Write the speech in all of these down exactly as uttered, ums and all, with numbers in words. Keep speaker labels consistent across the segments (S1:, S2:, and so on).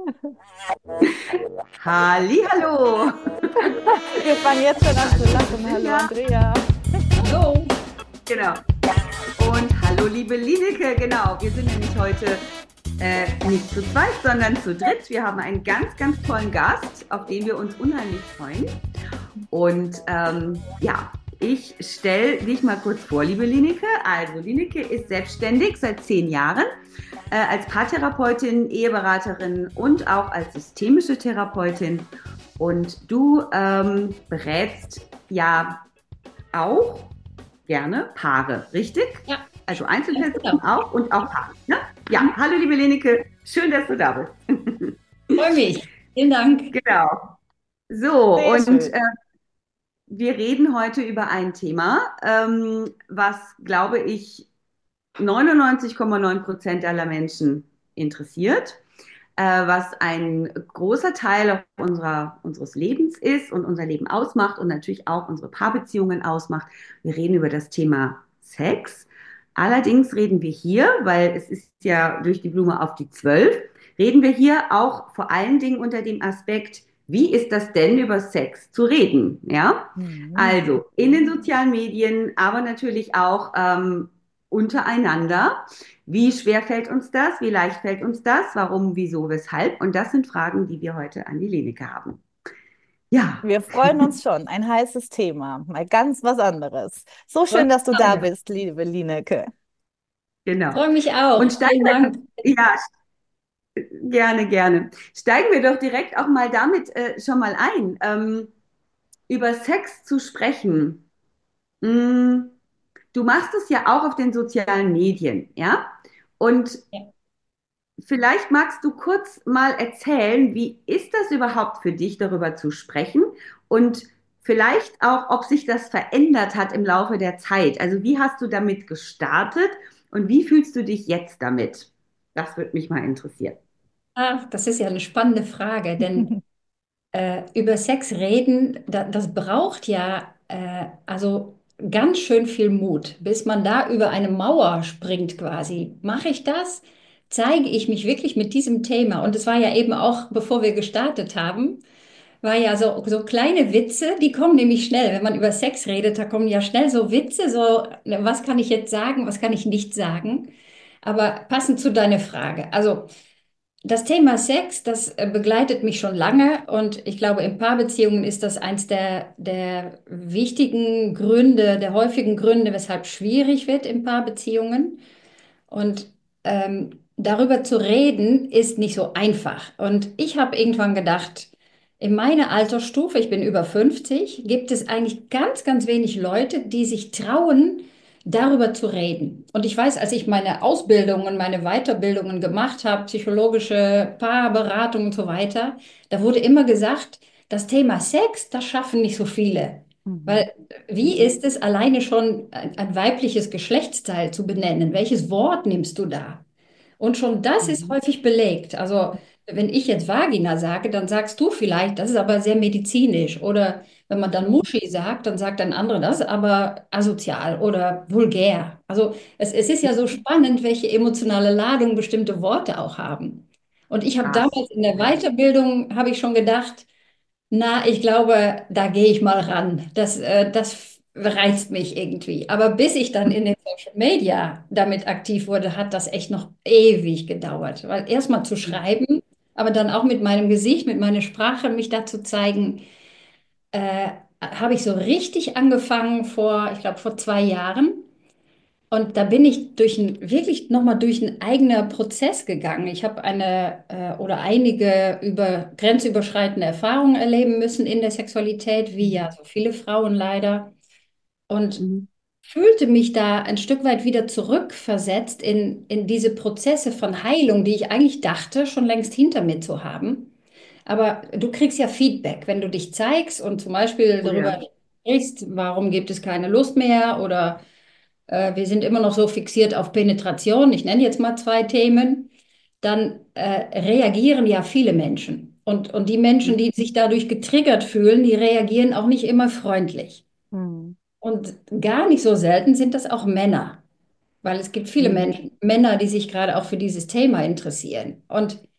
S1: Hallihallo.
S2: Wir fangen jetzt schon an zu
S1: Hallo, liebe
S2: lachen. Hallo
S1: Silja.
S2: Andrea.
S3: Hallo.
S1: Genau. Und hallo, liebe Lineke. Genau. Wir sind nämlich heute äh, nicht zu zweit, sondern zu dritt. Wir haben einen ganz, ganz tollen Gast, auf den wir uns unheimlich freuen. Und ähm, ja, ich stelle dich mal kurz vor, liebe Lineke. Also, Lineke ist selbstständig seit zehn Jahren äh, als Paartherapeutin, Eheberaterin und auch als systemische Therapeutin. Und du ähm, berätst ja auch gerne Paare, richtig?
S3: Ja,
S1: Also
S3: ganz
S1: Einzelpersonen
S3: genau.
S1: auch und auch Paare. Ne? Ja,
S3: Mhm.
S1: hallo liebe Lenike, schön, dass du da bist.
S3: Freue mich. Vielen Dank.
S1: Genau. So,
S2: Sehr
S1: und
S2: schön.
S1: äh, wir reden heute über ein Thema, ähm, was, glaube ich, neunundneunzig Komma neun Prozent aller Menschen interessiert, äh, was ein großer Teil unserer, unseres Lebens ist und unser Leben ausmacht und natürlich auch unsere Paarbeziehungen ausmacht. Wir reden über das Thema Sex. Allerdings reden wir hier, weil es ist ja durch die Blume auf die Zwölf, reden wir hier auch vor allen Dingen unter dem Aspekt, wie ist das denn über Sex zu reden? Ja,
S2: Mhm.
S1: also in den sozialen Medien, aber natürlich auch ähm, untereinander. Wie schwer fällt uns das? Wie leicht fällt uns das? Warum, wieso, weshalb? Und das sind Fragen, die wir heute an die Leneke haben. Ja,
S2: Wir freuen uns schon. Ein heißes Thema. Mal ganz was anderes. So schön, dass du da
S3: Freue
S2: bist, liebe Lineke.
S1: genau.
S3: freue mich
S1: Und
S3: auch.
S1: steigen
S3: Vielen
S1: wir,
S3: Dank.
S1: ja, gerne, gerne. Steigen wir doch direkt auch mal damit äh, schon mal ein, ähm, über Sex zu sprechen. Mm, du machst es ja auch auf den sozialen Medien, ja? Und
S3: Ja.
S1: vielleicht magst du kurz mal erzählen, wie ist das überhaupt für dich, darüber zu sprechen und vielleicht auch, ob sich das verändert hat im Laufe der Zeit. Also wie hast du damit gestartet und wie fühlst du dich jetzt damit? Das würde mich mal interessieren.
S3: Ach, das ist ja eine spannende Frage, denn äh, über Sex reden, da, das braucht ja äh, also ganz schön viel Mut, bis man da über eine Mauer springt quasi. Mache ich das? Zeige ich mich wirklich mit diesem Thema? Und es war ja eben auch, bevor wir gestartet haben, war ja so, so kleine Witze, die kommen nämlich schnell. Wenn man über Sex redet, da kommen ja schnell so Witze, so, ne, was kann ich jetzt sagen, was kann ich nicht sagen? Aber passend zu deiner Frage. Also, das Thema Sex, das äh, begleitet mich schon lange und ich glaube, in Paarbeziehungen ist das eins der, der wichtigen Gründe, der häufigen Gründe, weshalb schwierig wird in Paarbeziehungen. Und ähm, darüber zu reden, ist nicht so einfach. Und ich habe irgendwann gedacht, in meiner Altersstufe, ich bin über fünfzig, gibt es eigentlich ganz, ganz wenig Leute, die sich trauen, darüber zu reden. Und ich weiß, als ich meine Ausbildungen, meine Weiterbildungen gemacht habe, psychologische Paarberatung und so weiter, da wurde immer gesagt, das Thema Sex, das schaffen nicht so viele.
S2: Mhm.
S3: Weil wie ist es alleine schon ein, ein weibliches Geschlechtsteil zu benennen? Welches Wort nimmst du da? Und schon das ist
S1: Mhm.
S3: häufig belegt. Also wenn ich jetzt Vagina sage, dann sagst du vielleicht, das ist aber sehr medizinisch. Oder wenn man dann Muschi sagt, dann sagt ein anderer, das ist aber asozial oder vulgär. Also es, es ist ja so spannend, welche emotionale Ladung bestimmte Worte auch haben. Und ich habe
S1: Krass.
S3: damals in der
S1: Ja.
S3: Weiterbildung, habe ich schon gedacht, na, ich glaube, da gehe ich mal ran. Das, äh, das reizt mich irgendwie. Aber bis ich dann in den Social Media damit aktiv wurde, hat das echt noch ewig gedauert. Weil erstmal zu schreiben, aber dann auch mit meinem Gesicht, mit meiner Sprache mich da zu zeigen, äh, habe ich so richtig angefangen vor, ich glaube, vor zwei Jahren. Und da bin ich durch ein, wirklich nochmal durch einen eigenen Prozess gegangen. Ich habe eine äh, oder einige über grenzüberschreitende Erfahrungen erleben müssen in der Sexualität, wie ja so viele Frauen leider. Und
S1: Mhm.
S3: fühlte mich da ein Stück weit wieder zurückversetzt in, in diese Prozesse von Heilung, die ich eigentlich dachte, schon längst hinter mir zu haben. Aber du kriegst ja Feedback, wenn du dich zeigst und zum Beispiel
S1: Oh
S3: darüber
S1: ja.
S3: sprichst, warum gibt es keine Lust mehr oder äh, wir sind immer noch so fixiert auf Penetration, ich nenne jetzt mal zwei Themen, dann äh, reagieren ja viele Menschen. Und, und die Menschen,
S1: Mhm.
S3: die sich dadurch getriggert fühlen, die reagieren auch nicht immer freundlich.
S2: Mhm.
S3: Und gar nicht so selten sind das auch Männer, weil es gibt viele
S1: Mhm.
S3: Menschen, Männer, die sich gerade auch für dieses Thema interessieren. Und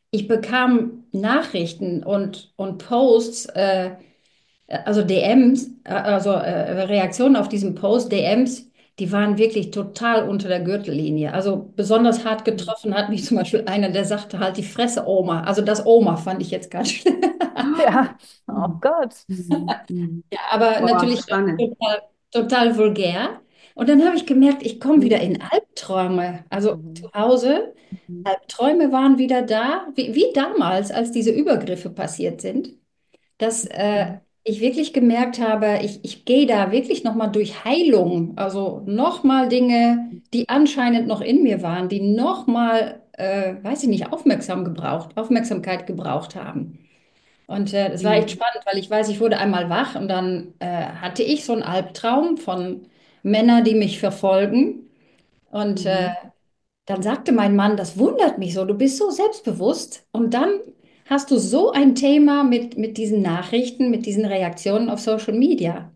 S3: ich bekam Nachrichten und, und Posts, äh, also D Ms, äh, also äh, Reaktionen auf diesen Post, D Ms, die waren wirklich total unter der Gürtellinie. Also besonders hart getroffen hat mich zum Beispiel einer, der sagte halt die Fresse Oma. Also das Oma fand ich jetzt ganz schlimm.
S2: Ja, oh Gott.
S1: Mhm. Mhm.
S3: Ja, aber
S1: Boah,
S3: natürlich
S1: spannend.
S3: total, total vulgär. Und dann habe ich gemerkt, ich komme wieder
S1: Mhm.
S3: in Albträume. Also zu
S2: Mhm.
S3: Hause,
S1: Mhm.
S3: Albträume waren wieder da, wie, wie damals, als diese Übergriffe passiert sind, dass äh,
S1: Mhm.
S3: ich wirklich gemerkt habe, ich, ich gehe da wirklich nochmal durch Heilung. Also nochmal Dinge, die anscheinend noch in mir waren, die nochmal, äh, weiß ich nicht, aufmerksam gebraucht, Aufmerksamkeit gebraucht haben. Und äh, das war echt
S1: Mhm.
S3: spannend, weil ich weiß, ich wurde einmal wach und dann äh, hatte ich so einen Albtraum von Männern, die mich verfolgen. Und äh,
S1: Mhm.
S3: dann sagte mein Mann, das wundert mich so, du bist so selbstbewusst. Und dann hast du so ein Thema mit, mit diesen Nachrichten, mit diesen Reaktionen auf Social Media.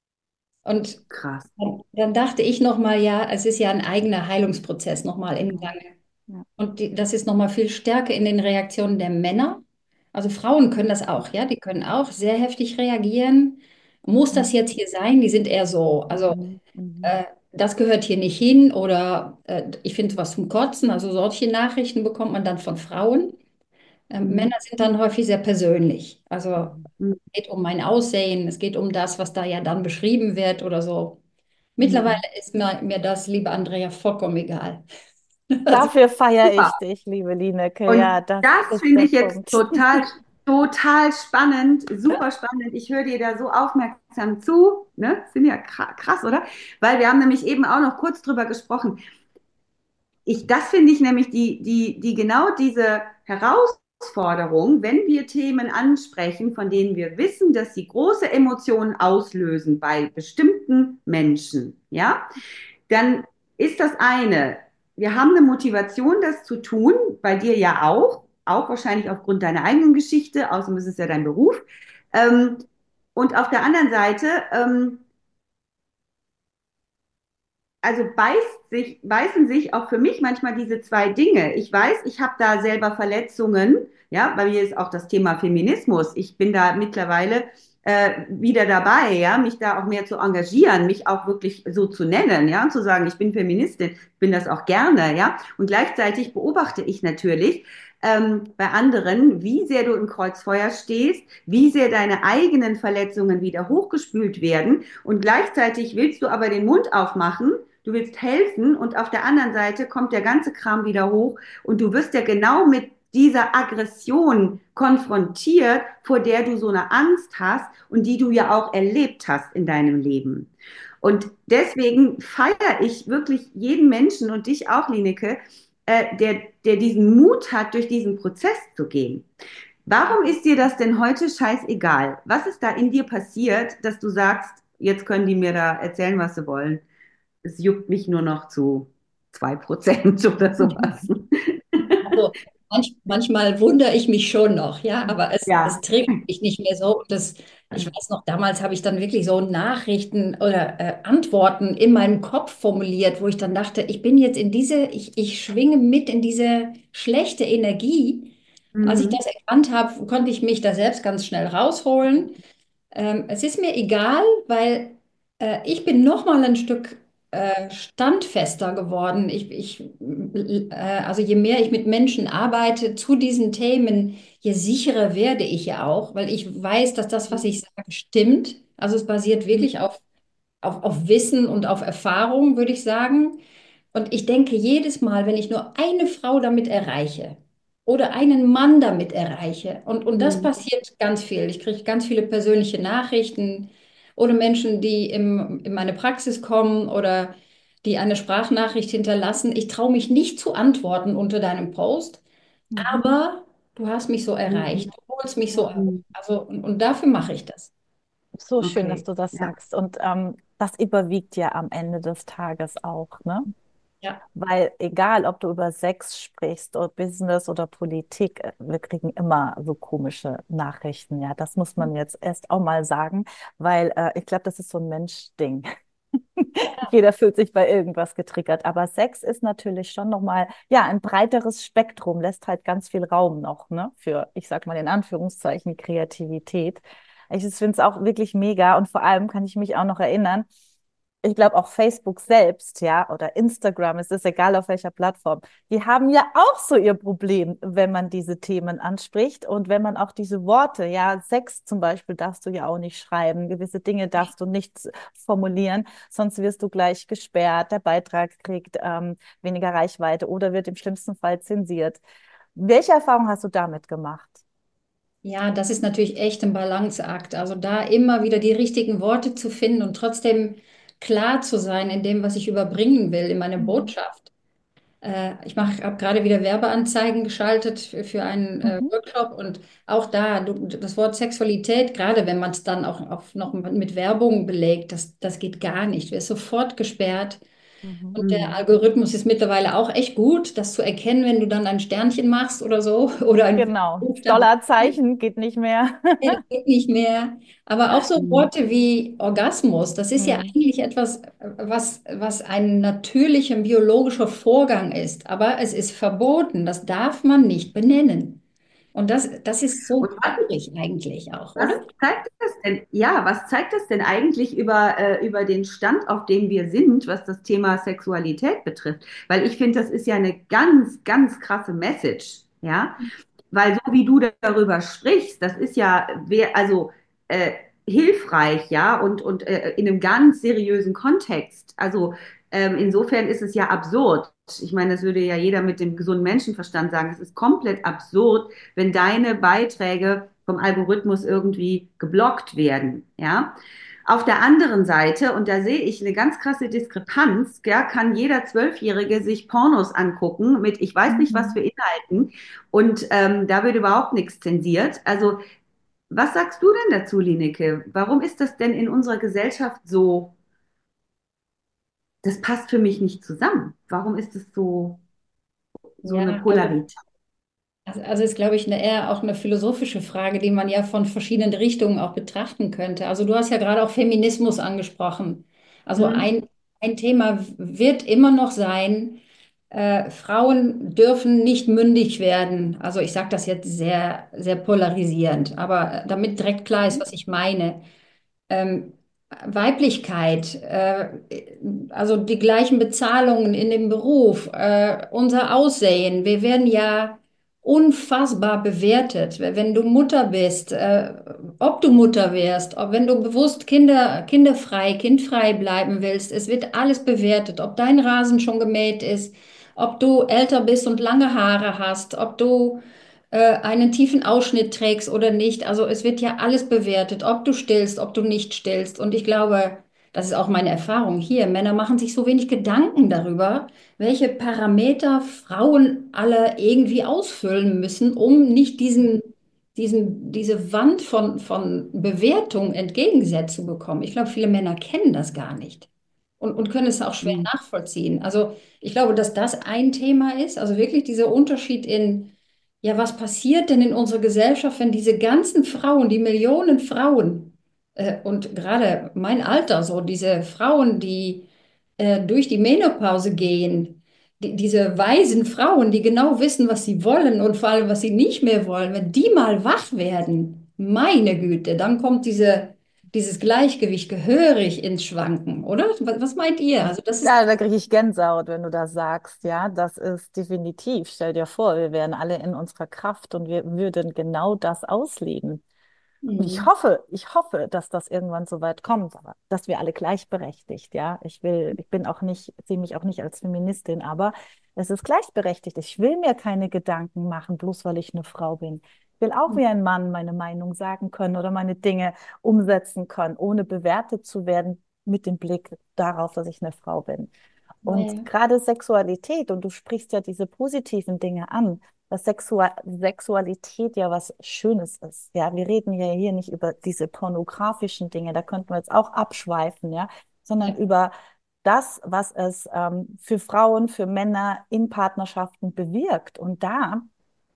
S3: Und
S1: Krass.
S3: dann, dann dachte ich nochmal, ja, es ist ja ein eigener Heilungsprozess nochmal im
S2: Mhm.
S3: Gange.
S2: Ja.
S3: Und die, das ist nochmal viel stärker in den Reaktionen der Männer. Also Frauen können das auch, ja, die können auch sehr heftig reagieren. Muss das
S2: Mhm.
S3: jetzt hier sein? Die sind eher so, also
S2: Mhm. Mhm.
S3: äh, das gehört hier nicht hin oder äh, ich finde was zum Kotzen. Also solche Nachrichten bekommt man dann von Frauen. Ähm,
S1: Mhm.
S3: Männer sind dann häufig sehr persönlich. Also
S1: Mhm.
S3: es geht um mein Aussehen, es geht um das, was da ja dann beschrieben wird oder so. Mittlerweile
S1: Mhm.
S3: ist mir, mir das, liebe Andrea, vollkommen egal. Also,
S2: Dafür feiere
S1: Super.
S2: ich dich, liebe Lineke. Ja,
S1: Und
S2: das
S1: das
S2: ist
S1: finde
S2: der
S1: ich jetzt
S2: Punkt.
S1: total, total spannend, super spannend. Ich höre dir da so aufmerksam zu. Ne? Sind ja krass, oder? Weil wir haben nämlich eben auch noch kurz drüber gesprochen. Ich, das finde ich nämlich die, die, die genau diese Herausforderung, wenn wir Themen ansprechen, von denen wir wissen, dass sie große Emotionen auslösen bei bestimmten Menschen, ja, dann ist das eine, wir haben eine Motivation, das zu tun, bei dir ja auch, auch wahrscheinlich aufgrund deiner eigenen Geschichte, außerdem ist es ja dein Beruf. Ähm, und auf der anderen Seite, ähm, also beißt sich, beißen sich auch für mich manchmal diese zwei Dinge. Ich weiß, ich habe da selber Verletzungen. Ja, bei mir ist auch das Thema Feminismus. Ich bin da mittlerweile äh, wieder dabei, ja, mich da auch mehr zu engagieren, mich auch wirklich so zu nennen, ja, und zu sagen, ich bin Feministin, bin das auch gerne, ja. Und gleichzeitig beobachte ich natürlich ähm, bei anderen, wie sehr du im Kreuzfeuer stehst, wie sehr deine eigenen Verletzungen wieder hochgespült werden. Und gleichzeitig willst du aber den Mund aufmachen, du willst helfen und auf der anderen Seite kommt der ganze Kram wieder hoch und du wirst ja genau mit dieser Aggression konfrontiert, vor der du so eine Angst hast und die du ja auch erlebt hast in deinem Leben. Und deswegen feiere ich wirklich jeden Menschen und dich auch, Lineke, äh, der, der diesen Mut hat, durch diesen Prozess zu gehen. Warum ist dir das denn heute scheißegal? Was ist da in dir passiert, dass du sagst, jetzt können die mir da erzählen, was sie wollen? Es juckt mich nur noch zu zwei Prozent oder sowas.
S3: also manch, manchmal wundere ich mich schon noch, ja, aber es, es
S1: Ja.
S3: triggert mich nicht mehr so. Das, ich weiß noch, damals habe ich dann wirklich so Nachrichten oder äh, Antworten in meinem Kopf formuliert, wo ich dann dachte, ich bin jetzt in diese, ich, ich schwinge mit in diese schlechte Energie. Als ich
S1: Mhm.
S3: das erkannt habe, konnte ich mich da selbst ganz schnell rausholen. Ähm, es ist mir egal, weil äh, ich bin noch mal ein Stück äh, standfester geworden. Ich, ich, äh, also je mehr ich mit Menschen arbeite zu diesen Themen, je sicherer werde ich ja auch, weil ich weiß, dass das, was ich sage, stimmt. Also es basiert wirklich auf, auf, auf Wissen und auf Erfahrung, würde ich sagen. Und ich denke jedes Mal, wenn ich nur eine Frau damit erreiche oder einen Mann damit erreiche, und, und das
S1: Mhm.
S3: passiert ganz viel. Ich kriege ganz viele persönliche Nachrichten oder Menschen, die im, in meine Praxis kommen oder die eine Sprachnachricht hinterlassen. Ich traue mich nicht zu antworten unter deinem Post,
S2: Mhm.
S3: aber du hast mich so
S1: Mhm.
S3: erreicht, du holst mich so
S2: Ja,
S3: ab.
S1: Mhm.
S3: Also, und, und dafür mache ich das.
S2: so schön, dass
S1: Okay,
S2: du das
S1: ja.
S2: sagst. Und ähm, das überwiegt ja am Ende des Tages auch, ne?
S3: Ja.
S2: Weil egal, ob du über Sex sprichst oder Business oder Politik, äh, wir kriegen immer so komische Nachrichten. Ja, das muss man jetzt erst auch mal sagen, weil äh, ich glaube, das ist so ein Menschding. Jeder fühlt sich bei irgendwas getriggert. Aber Sex ist natürlich schon nochmal, ja, ein breiteres Spektrum, lässt halt ganz viel Raum noch, ne, für, ich sag mal in Anführungszeichen, Kreativität. Ich finde es auch wirklich mega und vor allem kann ich mich auch noch erinnern, ich glaube auch Facebook selbst, ja, oder Instagram, es ist egal auf welcher Plattform, die haben ja auch so ihr Problem, wenn man diese Themen anspricht und wenn man auch diese Worte, ja, Sex zum Beispiel darfst du ja auch nicht schreiben, gewisse Dinge darfst du nicht formulieren, sonst wirst du gleich gesperrt, der Beitrag kriegt ähm, weniger Reichweite oder wird im schlimmsten Fall zensiert. Welche Erfahrung hast du damit gemacht?
S3: Ja, das ist natürlich echt ein Balanceakt. Also da immer wieder die richtigen Worte zu finden und trotzdem klar zu sein in dem, was ich überbringen will, in meiner
S2: Mhm.
S3: Botschaft. Äh, ich mache, habe gerade wieder Werbeanzeigen geschaltet für, für einen äh,
S2: Mhm.
S3: Workshop und auch da, du, das Wort Sexualität, gerade wenn man es dann auch, auch noch mit Werbung belegt, das, das geht gar nicht. Du wirst sofort gesperrt.
S2: Mhm.
S3: Und der
S1: Mhm.
S3: Algorithmus ist mittlerweile auch echt gut, das zu erkennen, wenn du dann ein Sternchen machst oder so oder ein
S2: Genau,
S3: Buchstaben.
S2: Dollarzeichen geht nicht mehr.
S3: Nee, das geht nicht mehr. Aber auch so
S1: Mhm.
S3: Worte wie Orgasmus, das ist ja
S2: Mhm.
S3: eigentlich etwas, was, was ein natürlicher biologischer Vorgang ist. Aber es ist verboten, das darf man nicht benennen. Und das, das ist so
S1: Und
S3: traurig eigentlich auch,
S1: was
S3: oder?
S1: zeigt das denn, ja, was zeigt das denn eigentlich über, äh, über den Stand, auf dem wir sind, was das Thema Sexualität betrifft? Weil ich finde, das ist ja eine ganz, ganz krasse Message, ja? Weil so wie du darüber sprichst, das ist ja, wer, also äh, hilfreich, ja, und, und äh, in einem ganz seriösen Kontext. Also ähm, insofern ist es ja absurd. Ich meine, das würde ja jeder mit dem gesunden Menschenverstand sagen. Es ist komplett absurd, wenn deine Beiträge vom Algorithmus irgendwie geblockt werden, ja. Auf der anderen Seite, und da sehe ich eine ganz krasse Diskrepanz, ja, kann jeder Zwölfjährige sich Pornos angucken mit ich weiß nicht was für
S2: Mhm.
S1: Inhalten und ähm, da wird überhaupt nichts zensiert. Also was sagst du denn dazu, Lineke? Warum ist das denn in unserer Gesellschaft so, das passt für mich nicht zusammen? Warum ist es so, so eine
S3: Ja, also
S1: Polarität?
S3: Also, also ist, glaube ich, eine, eher auch eine philosophische Frage, die man ja von verschiedenen Richtungen auch betrachten könnte. Also du hast ja gerade auch Feminismus angesprochen. Also
S1: Hm?
S3: ein, ein Thema wird immer noch sein, äh, Frauen dürfen nicht mündig werden. Also ich sage das jetzt sehr, sehr polarisierend, aber damit direkt klar ist, was ich meine. Ähm, Weiblichkeit, äh, also die gleichen Bezahlungen in dem Beruf, äh, unser Aussehen. Wir werden ja unfassbar bewertet. Wenn du Mutter bist, äh, ob du Mutter wirst, ob wenn du bewusst Kinder, kinderfrei, kindfrei bleiben willst, es wird alles bewertet. Ob dein Rasen schon gemäht ist, ob du älter bist und lange Haare hast, ob du äh, einen tiefen Ausschnitt trägst oder nicht. Also es wird ja alles bewertet, ob du stillst, ob du nicht stillst. Und ich glaube, das ist auch meine Erfahrung hier. Männer machen sich so wenig Gedanken darüber, welche Parameter Frauen alle irgendwie ausfüllen müssen, um nicht diesen, diesen, diese Wand von, von Bewertung entgegengesetzt zu bekommen. Ich glaube, viele Männer kennen das gar nicht und, und können es auch schwer
S1: Hm.
S3: nachvollziehen. Also ich glaube, dass das ein Thema ist, also wirklich dieser Unterschied in ja, was passiert denn in unserer Gesellschaft, wenn diese ganzen Frauen, die Millionen Frauen, äh, und gerade mein Alter, so diese Frauen, die äh, durch die Menopause gehen, die, diese weisen Frauen, die genau wissen, was sie wollen und vor allem, was sie nicht mehr wollen, wenn die mal wach werden, meine Güte, dann kommt diese, dieses Gleichgewicht gehörig ins Schwanken, oder? Was, was meint ihr? Also das ist,
S2: Ja, da kriege ich Gänsehaut, wenn du das sagst. Ja, das ist definitiv. Stell dir vor, wir wären alle in unserer Kraft und wir würden genau das ausleben. Und ich
S3: Mhm.
S2: hoffe, ich hoffe, dass das irgendwann so weit kommt, aber dass wir alle gleichberechtigt, ja. Ich will, ich bin auch nicht, sehe mich auch nicht als Feministin, aber es ist gleichberechtigt. Ich will mir keine Gedanken machen, bloß weil ich eine Frau bin. Ich will auch wie ein Mann meine Meinung sagen können oder meine Dinge umsetzen können, ohne bewertet zu werden mit dem Blick darauf, dass ich eine Frau bin. Und
S3: Ja,
S2: gerade Sexualität, und du sprichst ja diese positiven Dinge an, dass Sexua Sexualität ja was Schönes ist. Ja, wir reden ja hier nicht über diese pornografischen Dinge, da könnten wir jetzt auch abschweifen, ja, sondern
S3: ja,
S2: über das, was es ähm, für Frauen, für Männer in Partnerschaften bewirkt. Und da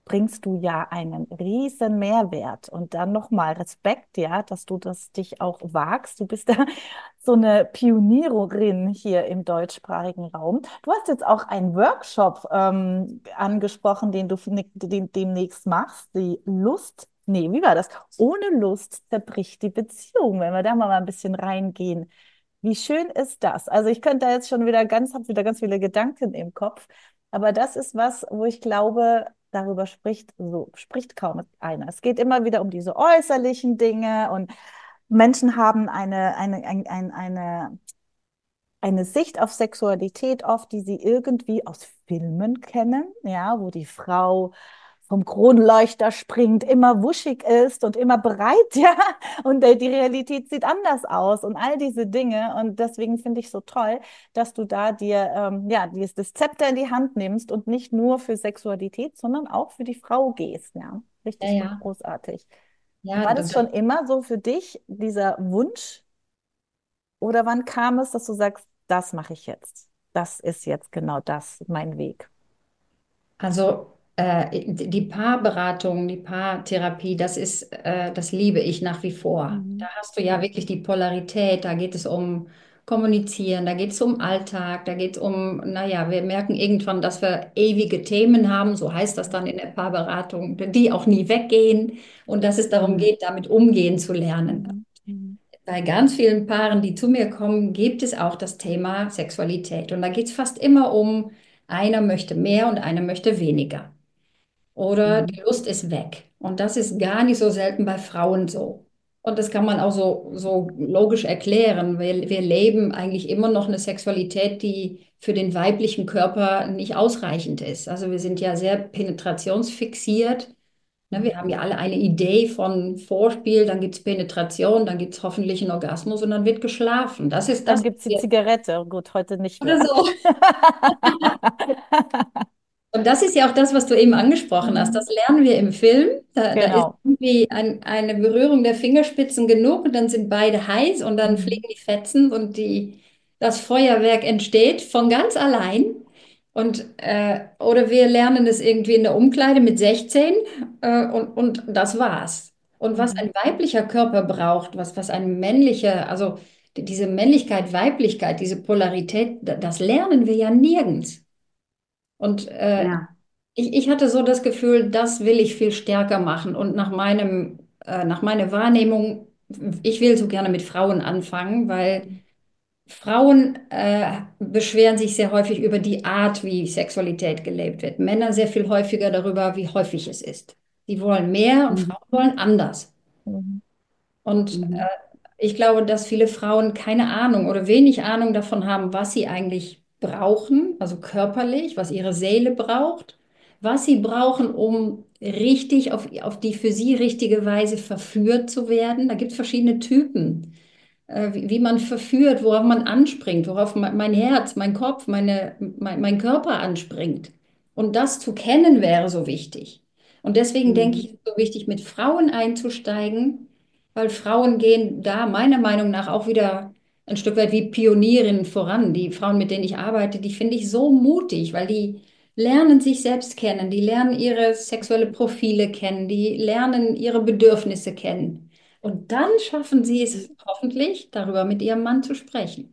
S2: bringst du ja einen riesen Mehrwert und dann nochmal Respekt, ja, dass du das dich auch wagst. Du bist da so eine Pionierin hier im deutschsprachigen Raum. Du hast jetzt auch einen Workshop ähm, angesprochen, den du ne- den, demnächst machst, die Lust. Nee, wie war das? Ohne Lust zerbricht die Beziehung, wenn wir da mal ein bisschen reingehen. Wie schön ist das? Also ich könnte da jetzt schon wieder ganz, habe wieder ganz viele Gedanken im Kopf. Aber das ist was, wo ich glaube, darüber spricht, so spricht kaum einer. Es geht immer wieder um diese äußerlichen Dinge und Menschen haben eine, eine, ein, ein, eine, eine Sicht auf Sexualität oft, die sie irgendwie aus Filmen kennen, ja, wo die Frau vom Kronleuchter springt, immer wuschig ist und immer bereit, ja, und äh, die Realität sieht anders aus und all diese Dinge. Und deswegen finde ich so toll, dass du da dir, ähm, ja, dieses das Zepter in die Hand nimmst und nicht nur für Sexualität, sondern auch für die Frau gehst, ja.
S3: Ja,
S2: Richtig
S3: ja.
S2: großartig.
S3: Ja,
S2: War
S3: d-
S2: das schon
S3: d-
S2: immer so für dich, dieser Wunsch? Oder wann kam es, dass du sagst, das mache ich jetzt? Das ist jetzt genau das, mein Weg.
S3: also äh, die Paarberatung, die Paartherapie, das ist, äh, das liebe ich nach wie vor. Da
S2: Mhm.
S3: hast du ja wirklich die Polarität, da geht es um Kommunizieren, da geht es um Alltag, da geht es um, naja, wir merken irgendwann, dass wir ewige Themen haben, so heißt das dann in der Paarberatung, die auch nie weggehen und dass es darum
S1: Mhm.
S3: geht, damit umgehen zu lernen.
S2: Mhm. Mhm.
S3: Bei ganz vielen Paaren, die zu mir kommen, gibt es auch das Thema Sexualität. Und da geht es fast immer um, einer möchte mehr und einer möchte weniger. Oder
S1: Mhm.
S3: die Lust ist weg. Und das ist gar nicht so selten bei Frauen so. Und das kann man auch so, so logisch erklären. Wir, wir leben eigentlich immer noch eine Sexualität, die für den weiblichen Körper nicht ausreichend ist. Also wir sind ja sehr penetrationsfixiert. Ne, wir haben ja alle eine Idee von Vorspiel, dann gibt es Penetration, dann gibt es hoffentlich einen Orgasmus und dann wird geschlafen. Das ist
S2: Dann
S3: das,
S2: gibt es die
S3: was wir-
S2: Zigarette. Gut, heute nicht mehr.
S3: oder so. Und das ist ja auch das, was du eben angesprochen hast. Das
S2: Mhm.
S3: lernen wir im Film. Da, da ist
S2: Genau.
S3: irgendwie ein, eine Berührung der Fingerspitzen genug und dann sind beide heiß und dann
S2: Mhm.
S3: fliegen die Fetzen und die, das Feuerwerk entsteht von ganz allein. Und, äh, oder wir lernen es irgendwie in der Umkleide mit sechzehn äh, und, und das war's. Und was
S2: Mhm.
S3: ein weiblicher Körper braucht, was, was ein männlicher, also die- diese Männlichkeit, Weiblichkeit, diese Polarität, da- das lernen wir ja nirgends. Und äh,
S1: Ja.
S3: ich, ich hatte so das Gefühl, das will ich viel stärker machen. Und nach meinem, äh, nach meiner Wahrnehmung, ich will so gerne mit Frauen anfangen, weil Frauen äh, beschweren sich sehr häufig über die Art, wie Sexualität gelebt wird. Männer sehr viel häufiger darüber, wie häufig es ist. Die wollen mehr und
S1: Mhm.
S3: Frauen wollen anders.
S2: Mhm.
S3: Und äh,
S1: Mhm.
S3: ich glaube, dass viele Frauen keine Ahnung oder wenig Ahnung davon haben, was sie eigentlich brauchen, also körperlich, was ihre Seele braucht, was sie brauchen, um richtig auf, auf die für sie richtige Weise verführt zu werden. Da gibt es verschiedene Typen, äh, wie, wie man verführt, worauf man anspringt, worauf mein, mein Herz, mein Kopf, meine, mein, mein Körper anspringt. Und das zu kennen wäre so wichtig. Und deswegen denke ich,
S1: Mhm.
S3: es ist so wichtig, mit Frauen einzusteigen, weil Frauen gehen da meiner Meinung nach auch wieder ein Stück weit wie Pionierinnen voran. Die Frauen, mit denen ich arbeite, die finde ich so mutig, weil die lernen sich selbst kennen, die lernen ihre sexuelle Profile kennen, die lernen ihre Bedürfnisse kennen. Und dann schaffen sie es hoffentlich, darüber mit ihrem Mann zu sprechen.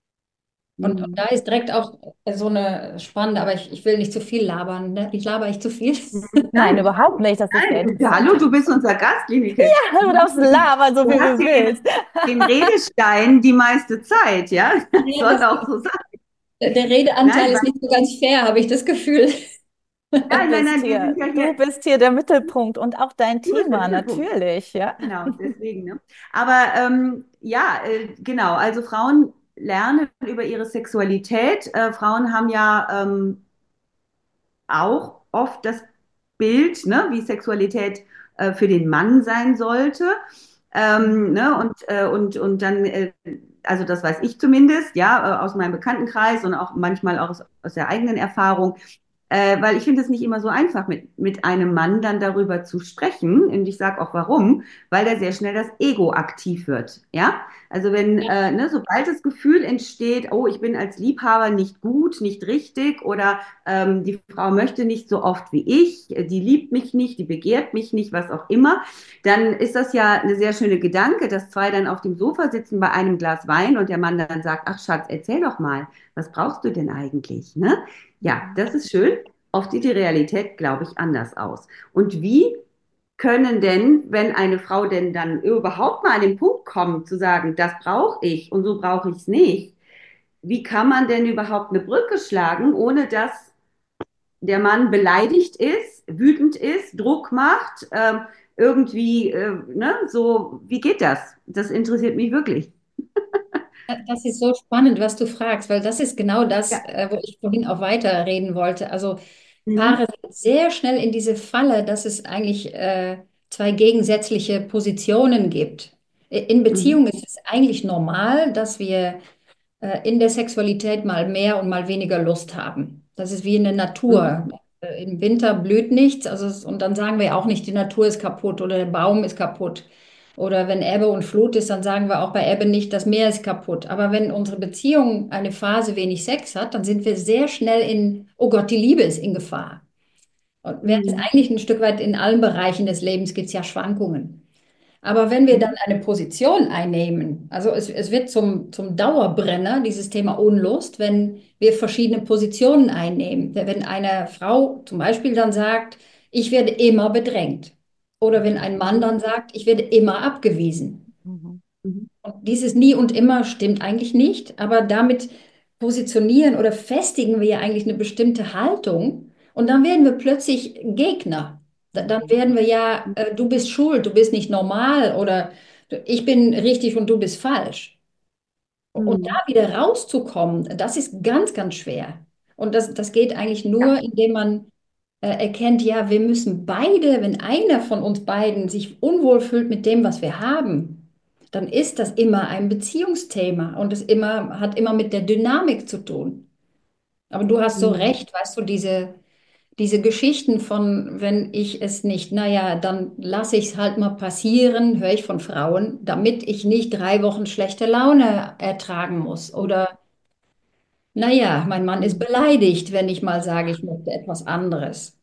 S3: Und, und da
S1: Mhm.
S3: ist direkt auch so eine spannende, aber ich, ich will nicht zu viel labern, ne? Ich laber ich zu viel.
S2: Nein, überhaupt nicht. Das ist ja
S1: Nein, du-
S2: interessant.
S1: hallo, du bist unser Gast, Lineke.
S2: Du darfst labern, so
S1: Du
S2: viel
S1: hast
S2: du
S1: hier
S2: willst.
S1: den, den Redestein die meiste Zeit, ja? Das
S3: Ja,
S1: soll
S3: das,
S1: auch so sein.
S3: der
S1: Nein,
S3: Redeanteil ist
S1: weil,
S3: nicht so ganz fair, habe ich das Gefühl.
S2: Du
S1: nein, nein,
S2: bist
S1: nein, wir
S2: hier,
S1: sind ja
S2: du
S1: hier,
S2: bist hier der Mittelpunkt und auch dein
S1: du bist der
S2: Thema,
S1: Mittelpunkt.
S2: natürlich, ja.
S1: Genau, deswegen, ne? Aber ähm, ja, äh, genau, also Frauen lernen über ihre Sexualität. Äh, Frauen haben ja ähm, auch oft das Bild, ne, wie Sexualität äh, für den Mann sein sollte. Ähm, ne, und, äh, und, und dann, äh, also das weiß ich zumindest, ja, äh, aus meinem Bekanntenkreis und auch manchmal auch aus, aus der eigenen Erfahrung. Äh, weil ich finde es nicht immer so einfach, mit, mit einem Mann dann darüber zu sprechen. Und ich sage auch warum, weil da sehr schnell das Ego aktiv wird. Ja, also wenn,
S3: Ja,
S1: äh, ne, sobald das Gefühl entsteht, oh, ich bin als Liebhaber nicht gut, nicht richtig oder ähm, die Frau möchte nicht so oft wie ich, die liebt mich nicht, die begehrt mich nicht, was auch immer, dann ist das ja eine sehr schöne Gedanke, dass zwei dann auf dem Sofa sitzen bei einem Glas Wein und der Mann dann sagt, ach Schatz, erzähl doch mal, was brauchst du denn eigentlich, ne? Ja, das ist schön. Oft sieht die Realität, glaube ich, anders aus. Und wie können denn, wenn eine Frau denn dann überhaupt mal an den Punkt kommt, zu sagen, das brauche ich und so brauche ich es nicht, wie kann man denn überhaupt eine Brücke schlagen, ohne dass der Mann beleidigt ist, wütend ist, Druck macht, ähm, irgendwie, äh, ne, so, wie geht das? Das interessiert mich wirklich.
S3: das ist so spannend, was du fragst, weil das ist genau das,
S1: Ja.
S3: äh, wo ich vorhin auch weiterreden wollte. Also
S1: Mhm.
S3: Paare sind sehr schnell in diese Falle, dass es eigentlich äh, zwei gegensätzliche Positionen gibt. I- In
S1: Mhm.
S3: Beziehungen ist es eigentlich normal, dass wir äh, in der Sexualität mal mehr und mal weniger Lust haben. Das ist wie in der
S1: Mhm.
S3: Natur. Äh, Im Winter blüht nichts, also es, und dann sagen wir auch nicht, die Natur ist kaputt oder der Baum ist kaputt. Oder wenn Ebbe und Flut ist, dann sagen wir auch bei Ebbe nicht, das Meer ist kaputt. Aber wenn unsere Beziehung eine Phase wenig Sex hat, dann sind wir sehr schnell in, oh Gott, die Liebe ist in Gefahr. Und während es
S1: Mhm.
S3: eigentlich ein Stück weit in allen Bereichen des Lebens gibt es ja Schwankungen. Aber wenn wir dann
S1: Mhm.
S3: eine Position einnehmen, also es, es wird zum, zum Dauerbrenner, dieses Thema Unlust, wenn wir verschiedene Positionen einnehmen. Wenn eine Frau zum Beispiel dann sagt, ich werde immer bedrängt. Oder wenn ein Mann
S1: Mhm.
S3: dann sagt, ich werde immer abgewiesen.
S2: Mhm.
S1: Mhm.
S3: Und dieses Nie und Immer stimmt eigentlich nicht, aber damit positionieren oder festigen wir ja eigentlich eine bestimmte Haltung und dann werden wir plötzlich Gegner. Da- Dann werden wir ja, äh, du bist schuld, du bist nicht normal oder ich bin richtig und du bist falsch. Und da
S1: Mhm.
S3: wieder rauszukommen, das ist ganz, ganz schwer. Und das, das geht eigentlich nur,
S1: Ja.
S3: indem man äh, erkennt, ja, wir müssen beide, wenn einer von uns beiden sich unwohl fühlt mit dem, was wir haben, dann ist das immer ein Beziehungsthema und es immer, hat immer mit der Dynamik zu tun. Aber du hast so
S1: Mhm.
S3: recht, weißt du, diese, diese Geschichten von, wenn ich es nicht, naja, dann lasse ich es halt mal passieren, höre ich von Frauen, damit ich nicht drei Wochen schlechte Laune ertragen muss. Oder, naja, mein Mann ist
S1: Mhm.
S3: beleidigt, wenn ich mal sage, ich möchte etwas anderes.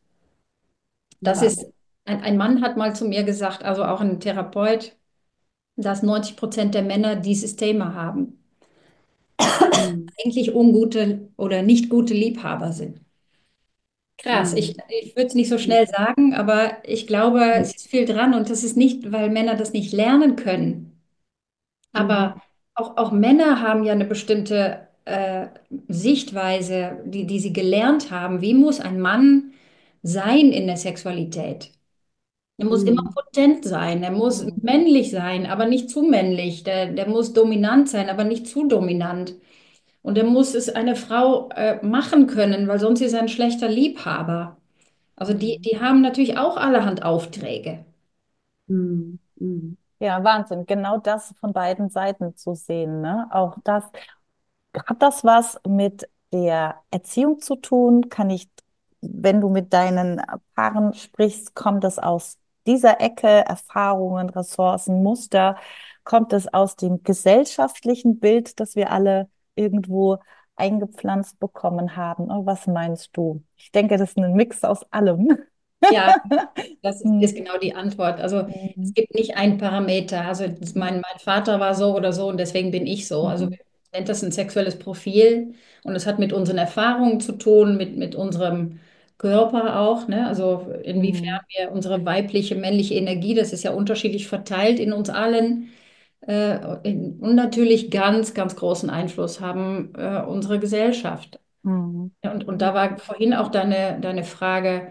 S3: Das
S1: Ja.
S3: ist, ein, ein Mann hat mal zu mir gesagt, also auch ein Therapeut, dass neunzig Prozent der Männer dieses Thema haben.
S1: Mhm.
S3: Eigentlich ungute oder nicht gute Liebhaber sind. Krass, ich,
S1: Mhm.
S3: ich würde es nicht so schnell sagen, aber ich glaube,
S1: Mhm.
S3: es ist viel dran und das ist nicht, weil Männer das nicht lernen können. Aber
S1: Mhm.
S3: auch, auch Männer haben ja eine bestimmte äh, Sichtweise, die, die sie gelernt haben. Wie muss ein Mann sein in der Sexualität? Er muss immer
S1: Mhm.
S3: potent sein, er muss
S2: Mhm.
S3: männlich sein, aber nicht zu männlich. Der, der muss dominant sein, aber nicht zu dominant. Und er muss es eine Frau äh, machen können, weil sonst ist er ein schlechter Liebhaber. Also die,
S2: Mhm.
S3: die haben natürlich auch allerhand Aufträge.
S1: Mhm. Mhm.
S2: Ja, Wahnsinn, genau das von beiden Seiten zu sehen, ne? Auch das, hat das was mit der Erziehung zu tun? Kann ich, wenn du mit deinen Paaren sprichst, kommt es aus dieser Ecke, Erfahrungen, Ressourcen, Muster? Kommt es aus dem gesellschaftlichen Bild, das wir alle irgendwo eingepflanzt bekommen haben? Oh, was meinst du? Ich denke, das ist ein Mix aus allem.
S3: Ja, das ist,
S2: Hm.
S3: ist genau die Antwort. Also es
S2: Mhm.
S3: gibt nicht einen Parameter. Also das- mein, mein Vater war so oder so und deswegen bin ich so. Also
S2: Mhm.
S3: wir nennt das ein sexuelles Profil und es hat mit unseren Erfahrungen zu tun, mit, mit unserem Körper auch, ne? Also inwiefern
S2: Mhm.
S3: wir unsere weibliche, männliche Energie, das ist ja unterschiedlich verteilt in uns allen. Äh, in, und natürlich ganz, ganz großen Einfluss haben äh, unsere Gesellschaft.
S2: Mhm.
S3: Ja, Und, und da war vorhin auch deine, deine Frage,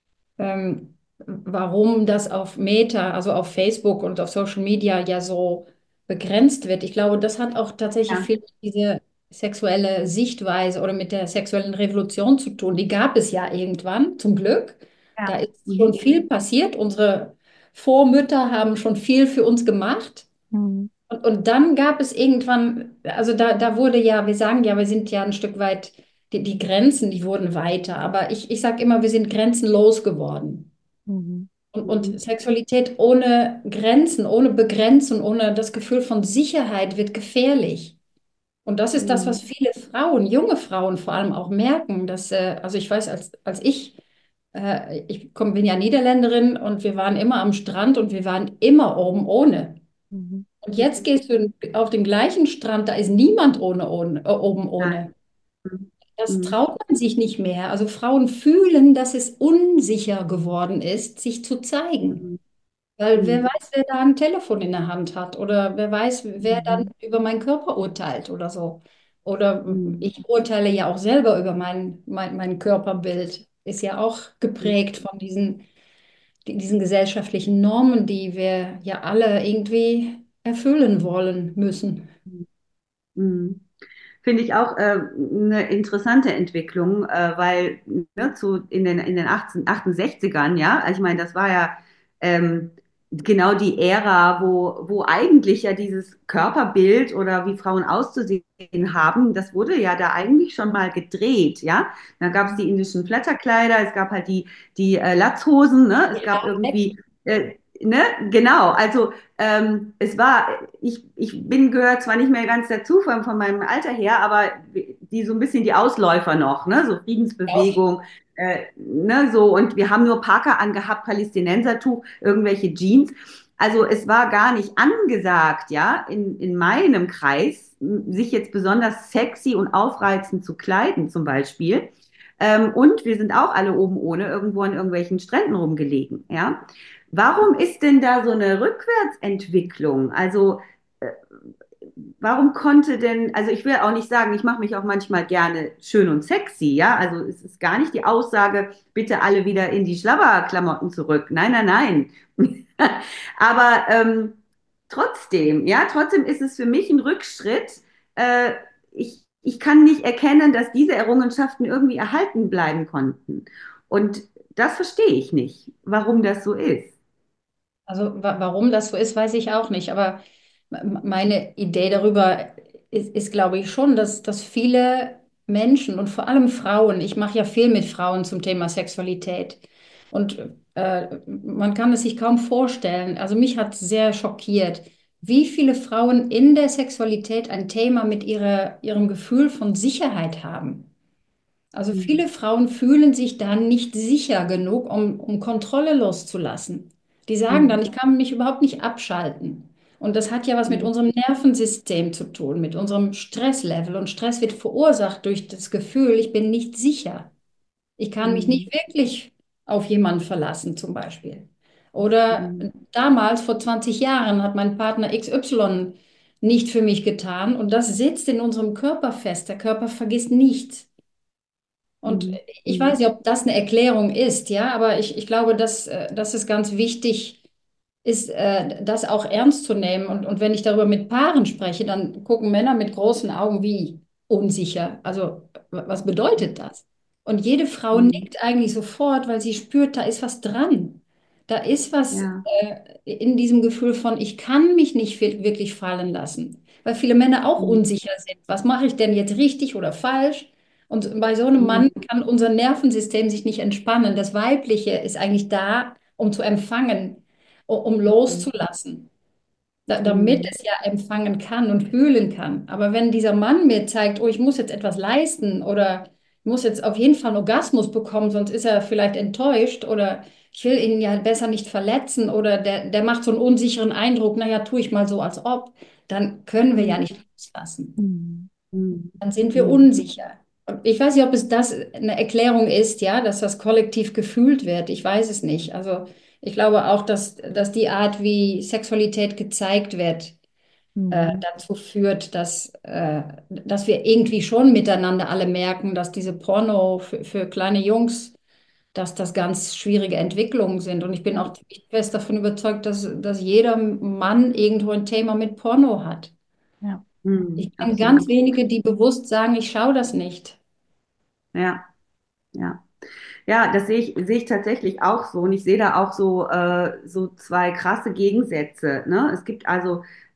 S3: ähm, warum das auf Meta, also auf Facebook und auf Social Media ja so begrenzt wird. Ich glaube, das hat auch tatsächlich
S1: Ja.
S3: viel mit dieser sexuelle Sichtweise oder mit der sexuellen Revolution zu tun. Die gab es ja irgendwann, zum Glück. Da
S1: Ja.
S3: ist schon
S1: Mhm.
S3: viel passiert. Unsere Vormütter haben schon viel für uns gemacht.
S2: Mhm.
S3: Und, und dann gab es irgendwann, also da, da wurde ja, wir sagen ja, wir sind ja ein Stück weit die, die Grenzen, die wurden weiter. Aber ich, ich sage immer, wir sind grenzenlos geworden.
S2: Mhm.
S3: Und, und
S1: Mhm.
S3: Sexualität ohne Grenzen, ohne Begrenzung, ohne das Gefühl von Sicherheit wird gefährlich. Und das ist das, was
S1: Mhm.
S3: viele Frauen, junge Frauen vor allem auch merken, dass, äh, also ich weiß, als, als ich, äh, ich komm, bin ja Niederländerin und wir waren immer am Strand und wir waren immer oben ohne.
S2: Mhm.
S3: Und jetzt gehst du auf den gleichen Strand, da ist niemand ohne, ohne, äh, oben ohne.
S1: Nein. Mhm.
S3: Das
S1: Mhm.
S3: traut man sich nicht mehr. Also Frauen fühlen, dass es unsicher geworden ist, sich zu zeigen.
S1: Mhm.
S3: Weil wer
S1: Mhm.
S3: weiß, wer da ein Telefon in der Hand hat oder wer weiß, wer dann
S1: Mhm.
S3: über meinen Körper urteilt oder so. Oder
S1: Mhm.
S3: ich urteile ja auch selber über mein, mein, mein Körperbild. Ist ja auch geprägt von diesen, die- diesen gesellschaftlichen Normen, die wir ja alle irgendwie erfüllen wollen müssen.
S1: Mhm. Finde ich auch äh, eine interessante Entwicklung, äh, weil ne, zu, in den, in den achtzehn, achtundsechzigern, ja, also ich meine, das war ja ähm, genau die Ära, wo, wo eigentlich ja dieses Körperbild oder wie Frauen auszusehen haben, das wurde ja da eigentlich schon mal gedreht, ja. Da gab es die indischen Flatterkleider, es gab halt die, die äh, Latzhosen, ne? Es gab irgendwie, äh, ne, genau, also ähm, es war, ich, ich bin gehört zwar nicht mehr ganz dazu von, von meinem Alter her, aber die so ein bisschen die Ausläufer noch, ne? So
S3: Auch.
S1: Friedensbewegung, äh, ne? So, und wir haben nur Parker angehabt, Palästinensertuch, irgendwelche Jeans. Also es war gar nicht angesagt, ja, in, in meinem Kreis, sich jetzt besonders sexy und aufreizend zu kleiden, zum Beispiel. Ähm, und wir sind auch alle oben ohne irgendwo an irgendwelchen Stränden rumgelegen, ja. Warum ist denn da so eine Rückwärtsentwicklung? Also, äh, warum konnte denn, also ich will auch nicht sagen, ich mache mich auch manchmal gerne schön und sexy, ja? Also es ist gar nicht die Aussage, bitte alle wieder in die Schlabberklamotten zurück. Nein, nein, nein. Aber ähm, trotzdem, ja, trotzdem ist es für mich ein Rückschritt. Äh, ich, ich kann nicht erkennen, dass diese Errungenschaften irgendwie erhalten bleiben konnten. Und das verstehe ich nicht, warum das so ist.
S3: Also wa warum das so ist, weiß ich auch nicht. Aber m- meine Idee darüber ist, ist glaube ich, schon, dass, dass viele Menschen und vor allem Frauen, ich mache ja viel mit Frauen zum Thema Sexualität und äh, man kann es sich kaum vorstellen. Also mich hat sehr schockiert, wie viele Frauen in der Sexualität ein Thema mit ihrer, ihrem Gefühl von Sicherheit haben. Also
S1: Mhm.
S3: viele Frauen fühlen sich dann nicht sicher genug, um, um Kontrolle loszulassen. Die sagen dann,
S1: Mhm.
S3: ich kann mich überhaupt nicht abschalten. Und das hat ja was mit
S1: Mhm.
S3: unserem Nervensystem zu tun, mit unserem Stresslevel. Und Stress wird verursacht durch das Gefühl, ich bin nicht sicher. Ich kann mich
S1: Mhm.
S3: nicht wirklich auf jemanden verlassen, zum Beispiel. Oder
S1: Mhm.
S3: damals, vor zwanzig Jahren, hat mein Partner X Y nicht für mich getan. Und das sitzt in unserem Körper fest. Der Körper vergisst nichts. Und
S1: Mhm.
S3: ich weiß
S1: Mhm.
S3: nicht, ob das eine Erklärung ist, ja, aber ich, ich glaube, dass, äh, dass es ganz wichtig ist, äh, das auch ernst zu nehmen. Und, und wenn ich darüber mit Paaren spreche, dann gucken Männer mit großen Augen wie unsicher. Also, w- was bedeutet das? Und jede Frau
S1: Mhm.
S3: nickt eigentlich sofort, weil sie spürt, da ist was dran. Da ist was
S1: Ja.
S3: äh, in diesem Gefühl von, ich kann mich nicht wir- wirklich fallen lassen. Weil viele Männer auch
S1: Mhm.
S3: unsicher sind. Was mache ich denn jetzt richtig oder falsch? Und bei so einem Mann
S1: Mhm.
S3: kann unser Nervensystem sich nicht entspannen. Das Weibliche ist eigentlich da, um zu empfangen, u- um
S1: Mhm.
S3: loszulassen, da, damit
S1: Mhm.
S3: es ja empfangen kann und fühlen kann. Aber wenn dieser Mann mir zeigt, oh, ich muss jetzt etwas leisten oder ich muss jetzt auf jeden Fall einen Orgasmus bekommen, sonst ist er vielleicht enttäuscht oder ich will ihn ja besser nicht verletzen oder der, der macht so einen unsicheren Eindruck, naja, tue ich mal so, als ob, dann können wir ja
S1: Mhm.
S3: nicht loslassen.
S2: Mhm.
S1: Mhm.
S3: Dann sind wir
S1: Mhm.
S3: unsicher. Ich weiß nicht, ob es das eine Erklärung ist, ja, dass das kollektiv gefühlt wird. Ich weiß es nicht. Also ich glaube auch, dass, dass die Art, wie Sexualität gezeigt wird, äh,
S2: Mhm.
S3: dazu führt, dass, äh, dass wir irgendwie schon miteinander alle merken, dass diese Porno für, für kleine Jungs, dass das ganz schwierige Entwicklungen sind. Und ich bin
S2: Ja.
S3: auch ziemlich fest davon überzeugt, dass, dass jeder Mann irgendwo ein Thema mit Porno hat.
S2: Ja.
S1: Mhm.
S3: Ich kenne ganz
S1: Absolut.
S3: wenige, die bewusst sagen, ich schaue das nicht.
S1: Ja, ja. Ja, das sehe ich, sehe ich tatsächlich auch so. Und ich sehe da auch so, äh, so zwei krasse Gegensätze. Ne? Es gibt also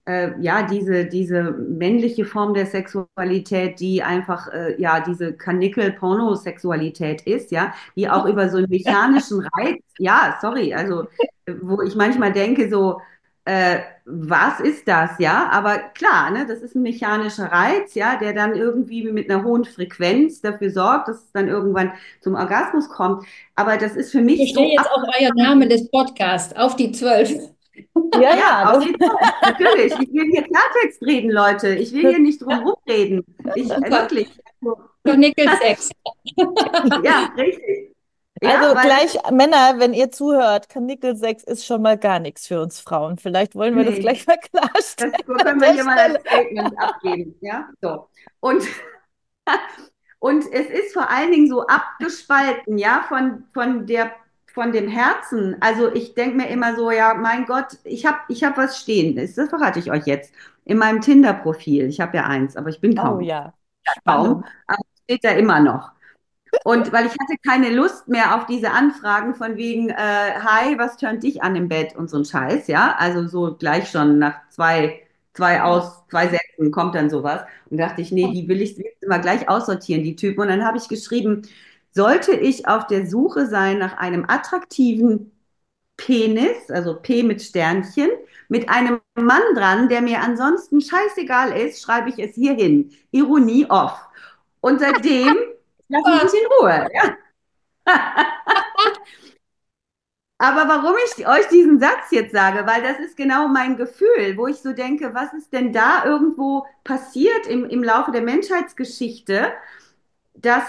S1: äh, ja, diese, diese männliche Form der Sexualität, die einfach, äh, ja, diese Karnickel-Pornosexualität ist, ja, die auch über so einen mechanischen Reiz, ja, sorry, also, äh, wo ich manchmal denke, so, äh, was ist das, ja? Aber klar, ne, das ist ein mechanischer Reiz, ja, der dann irgendwie mit einer hohen Frequenz dafür sorgt, dass es dann irgendwann zum Orgasmus kommt. Aber das ist für
S3: Ich
S1: mich
S3: stehe
S1: so
S3: jetzt
S1: ab.
S3: auch euer Name des Podcasts auf die zwölf.
S2: Ja,
S1: Ja,
S2: ja,
S1: auf
S2: das,
S1: jeden Fall. Natürlich. Ich will hier Klartext reden, Leute. Ich will
S2: das,
S1: hier nicht drum rumreden. Ich, äh,
S3: Super.
S1: wirklich. Also,
S3: Karnickelsex.
S1: ja, richtig. Ja,
S2: also
S1: weil,
S2: gleich Männer, wenn ihr zuhört, Karnickelsex ist schon mal gar nichts für uns Frauen. Vielleicht wollen wir das
S1: nee,
S2: gleich mal
S1: das
S2: klarstellen an
S1: können wir
S2: der
S1: hier mal als
S2: Stelle.
S1: Statement abgeben. Ja, so. Und, und es ist vor allen Dingen so abgespalten, ja, von, von der, von dem Herzen. Also ich denke mir immer so, ja, mein Gott, ich habe ich hab was stehen. Das, das verrate ich euch jetzt. In meinem Tinder-Profil. Ich habe ja eins, aber ich bin
S2: Oh
S1: kaum.
S2: ja,
S1: Kaum.
S2: spannend.
S1: Aber es steht da immer noch. Und weil ich hatte keine Lust mehr auf diese Anfragen von wegen, äh, hi, was tönt dich an im Bett und so ein Scheiß, ja? Also so gleich schon nach zwei, zwei
S3: Ja.
S1: aus, zwei Sätzen kommt dann sowas. Und dachte ich, nee, die will ich immer gleich aussortieren, die Typen. Und dann habe ich geschrieben, sollte ich auf der Suche sein nach einem attraktiven Penis, also P mit Sternchen, mit einem Mann dran, der mir ansonsten scheißegal ist, schreibe ich es hier hin. Ironie off. Und seitdem lasse ich mich in Ruhe. Ja. Aber warum ich euch diesen Satz jetzt sage, weil das ist genau mein Gefühl, wo ich so denke, was ist denn da irgendwo passiert im, im Laufe der Menschheitsgeschichte, dass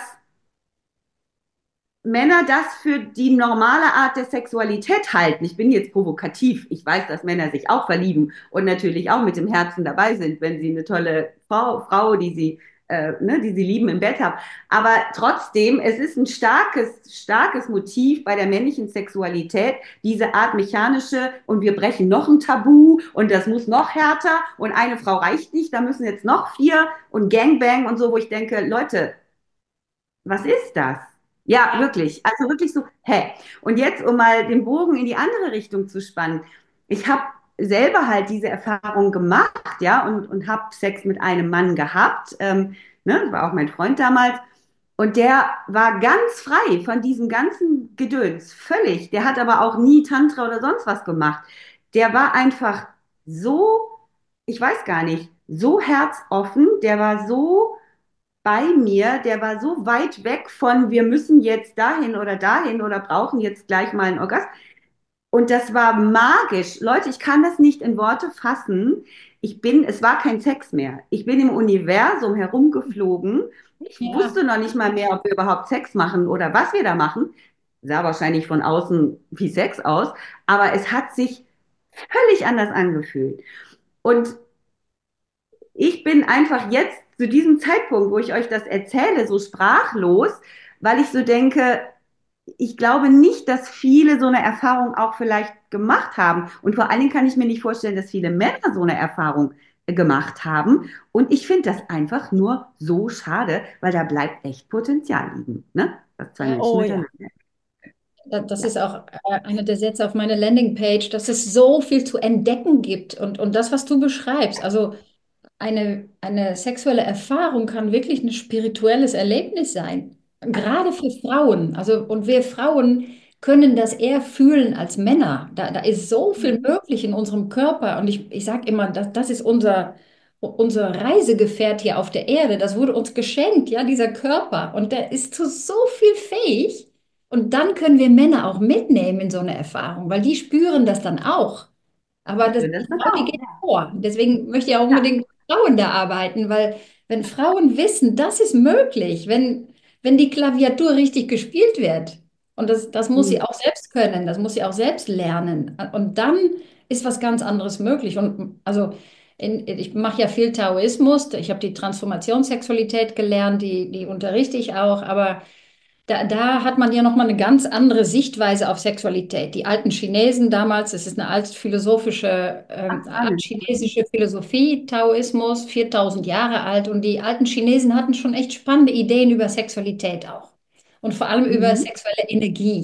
S1: Männer das für die normale Art der Sexualität halten. Ich bin jetzt provokativ. Ich weiß, dass Männer sich auch verlieben und natürlich auch mit dem Herzen dabei sind, wenn sie eine tolle Frau, Frau die sie, äh, ne, die sie lieben, im Bett haben. Aber trotzdem, es ist ein starkes, starkes Motiv bei der männlichen Sexualität, diese Art mechanische und wir brechen noch ein Tabu und das muss noch härter und eine Frau reicht nicht, da müssen jetzt noch vier und Gangbang und so, wo ich denke, Leute, was ist das? Ja,
S3: Ja.
S1: wirklich. Also wirklich so, hä? Und jetzt, um mal den Bogen in die andere Richtung zu spannen. Ich habe selber halt diese Erfahrung gemacht, ja, und, und habe Sex mit einem Mann gehabt. Ähm, ne, war auch mein Freund damals. Und der war ganz frei von diesem ganzen Gedöns, völlig. Der hat aber auch nie Tantra oder sonst was gemacht. Der war einfach so, ich weiß gar nicht, so herzoffen, der war so bei mir, der war so weit weg von, wir müssen jetzt dahin oder dahin oder brauchen jetzt gleich mal einen Orgasmus. Und das war magisch. Leute, ich kann das nicht in Worte fassen. Ich bin, es war kein Sex mehr. Ich bin im Universum herumgeflogen. Ich
S3: Ja.
S1: wusste noch nicht mal mehr, ob wir überhaupt Sex machen oder was wir da machen. Sah wahrscheinlich von außen wie Sex aus, aber es hat sich völlig anders angefühlt. Und ich bin einfach jetzt zu diesem Zeitpunkt, wo ich euch das erzähle, so sprachlos, weil ich so denke, ich glaube nicht, dass viele so eine Erfahrung auch vielleicht gemacht haben. Und vor allen Dingen kann ich mir nicht vorstellen, dass viele Männer so eine Erfahrung äh, gemacht haben. Und ich finde das einfach nur so schade, weil da bleibt echt Potenzial liegen, ne? Was zwei
S3: Ja.
S1: Menschen
S2: Oh ja.
S1: miteinander.
S3: Da- Das
S1: Ja,
S3: ist auch äh, einer der Sätze auf meiner Landingpage, dass es so viel zu entdecken gibt. Und, und das, was du beschreibst, also eine, eine sexuelle Erfahrung kann wirklich ein spirituelles Erlebnis sein. Gerade für Frauen. Also, und wir Frauen können das eher fühlen als Männer. Da, da ist so viel möglich in unserem Körper. Und ich, ich sage immer, das, das ist unser, unser Reisegefährt hier auf der Erde. Das wurde uns geschenkt, ja, dieser Körper. Und der ist zu so viel fähig. Und dann können wir Männer auch mitnehmen in so eine Erfahrung, weil die spüren das dann auch. Aber
S1: ich
S3: das,
S1: finde das
S3: die
S1: dann
S3: Frau, die
S1: auch.
S3: geht vor. Deswegen möchte ich auch
S1: Ja,
S3: unbedingt mit Frauen da arbeiten, weil wenn Frauen wissen, das ist möglich, wenn, wenn die Klaviatur richtig gespielt wird, und das, das muss sie
S1: hm,
S3: auch selbst können, das muss sie auch selbst lernen. Und dann ist was ganz anderes möglich. Und also in, ich mache ja viel Taoismus, ich habe die Transformationssexualität gelernt, die, die unterrichte ich auch, aber da, da hat man ja nochmal eine ganz andere Sichtweise auf Sexualität. Die alten Chinesen damals, das ist eine altphilosophische, ähm,
S1: spannend.
S3: altchinesische Philosophie, Taoismus, viertausend Jahre alt. Und die alten Chinesen hatten schon echt spannende Ideen über Sexualität auch. Und vor allem über
S1: Mhm.
S3: sexuelle Energie.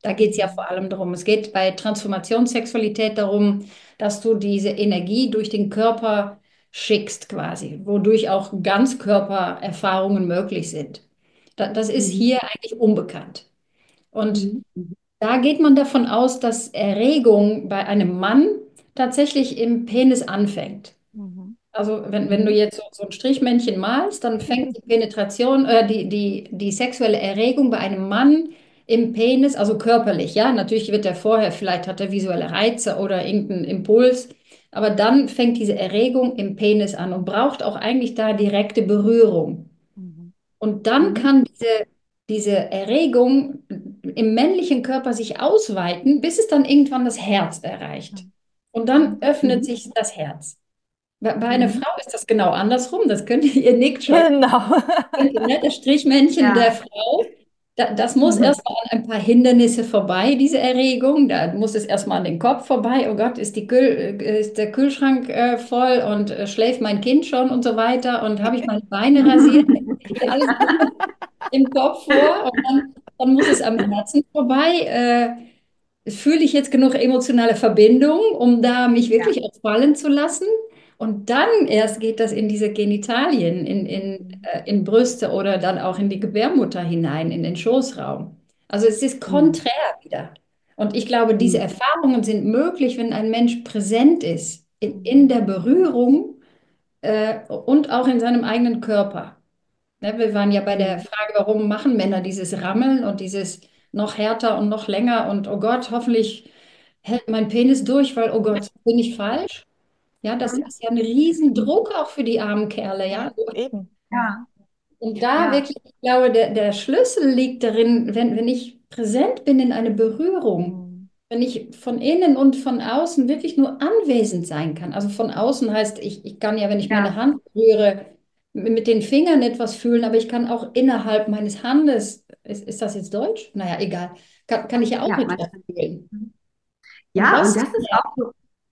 S3: Da geht es ja vor allem darum. Es geht bei Transformationssexualität darum, dass du diese Energie durch den Körper schickst quasi, wodurch auch Ganzkörpererfahrungen möglich sind. Da, das ist
S1: Mhm.
S3: hier eigentlich unbekannt. Und
S1: Mhm. Mhm.
S3: da geht man davon aus, dass Erregung bei einem Mann tatsächlich im Penis anfängt.
S2: Mhm.
S3: Also wenn, wenn du
S1: Mhm.
S3: jetzt so, so ein Strichmännchen malst, dann fängt die Penetration, äh, die, die, die sexuelle Erregung bei einem Mann im Penis, also körperlich, ja, natürlich wird er vorher, vielleicht hat er visuelle Reize oder irgendeinen Impuls, aber dann fängt diese Erregung im Penis an und braucht auch eigentlich da direkte Berührung.
S2: Mhm.
S3: Und dann
S1: Mhm.
S3: kann diese, diese Erregung im männlichen Körper sich ausweiten, bis es dann irgendwann das Herz erreicht. Und dann
S2: Mhm.
S3: öffnet
S1: Mhm.
S3: sich das Herz. Bei, bei einer
S1: Mhm.
S3: Frau ist das genau andersrum. Das könnt ihr, ihr nickt schon.
S2: Genau.
S3: Kennt ihr, ne? Das Strichmännchen der
S1: Ja.
S3: Frau, da, das muss
S1: Mhm.
S3: erstmal an ein paar Hindernisse vorbei, diese Erregung. Da muss es erstmal an den Kopf vorbei. Oh Gott, ist, die Kühl, äh, ist der Kühlschrank äh, voll und äh, schläft mein Kind schon und so weiter. Und habe ich meine Beine rasiert? Geht alles im Kopf vor. Und dann, dann muss es am Herzen vorbei. Äh, fühle ich jetzt genug emotionale Verbindung, um da mich
S1: Ja.
S3: wirklich auch fallen zu lassen? Und dann erst geht das in diese Genitalien, in, in,
S2: Mhm.
S3: äh, in Brüste oder dann auch in die Gebärmutter hinein, in den Schoßraum. Also es ist
S1: Mhm.
S3: konträr wieder. Und ich glaube, diese
S1: Mhm.
S3: Erfahrungen sind möglich, wenn ein Mensch präsent ist, in, in
S2: Mhm.
S3: der Berührung äh, und auch in seinem eigenen Körper. Ne, wir waren ja bei der
S1: Mhm.
S3: Frage, warum machen Männer dieses Rammeln und dieses noch härter und noch länger und oh Gott, hoffentlich hält mein Penis durch, weil oh Gott, bin ich falsch? Ja, das
S1: Mhm.
S3: ist ja ein Riesendruck auch für die armen Kerle, ja.
S2: Ja, eben.
S1: Ja.
S2: Mhm.
S3: Und da
S1: Ja.
S3: wirklich, ich glaube, der, der Schlüssel liegt darin, wenn, wenn ich präsent bin in einer Berührung,
S2: Mhm.
S3: wenn ich von innen und von außen wirklich nur anwesend sein kann. Also von außen heißt, ich, ich kann ja, wenn ich meine
S1: Ja.
S3: Hand berühre, m- mit den Fingern etwas fühlen, aber ich kann auch innerhalb meines Handes, ist, ist das jetzt Deutsch? Naja, egal, kann, kann ich ja auch
S1: Ja.
S3: etwas
S1: Manchmal.
S3: fühlen. Und
S1: Ja, und
S3: das,
S1: das ist auch so,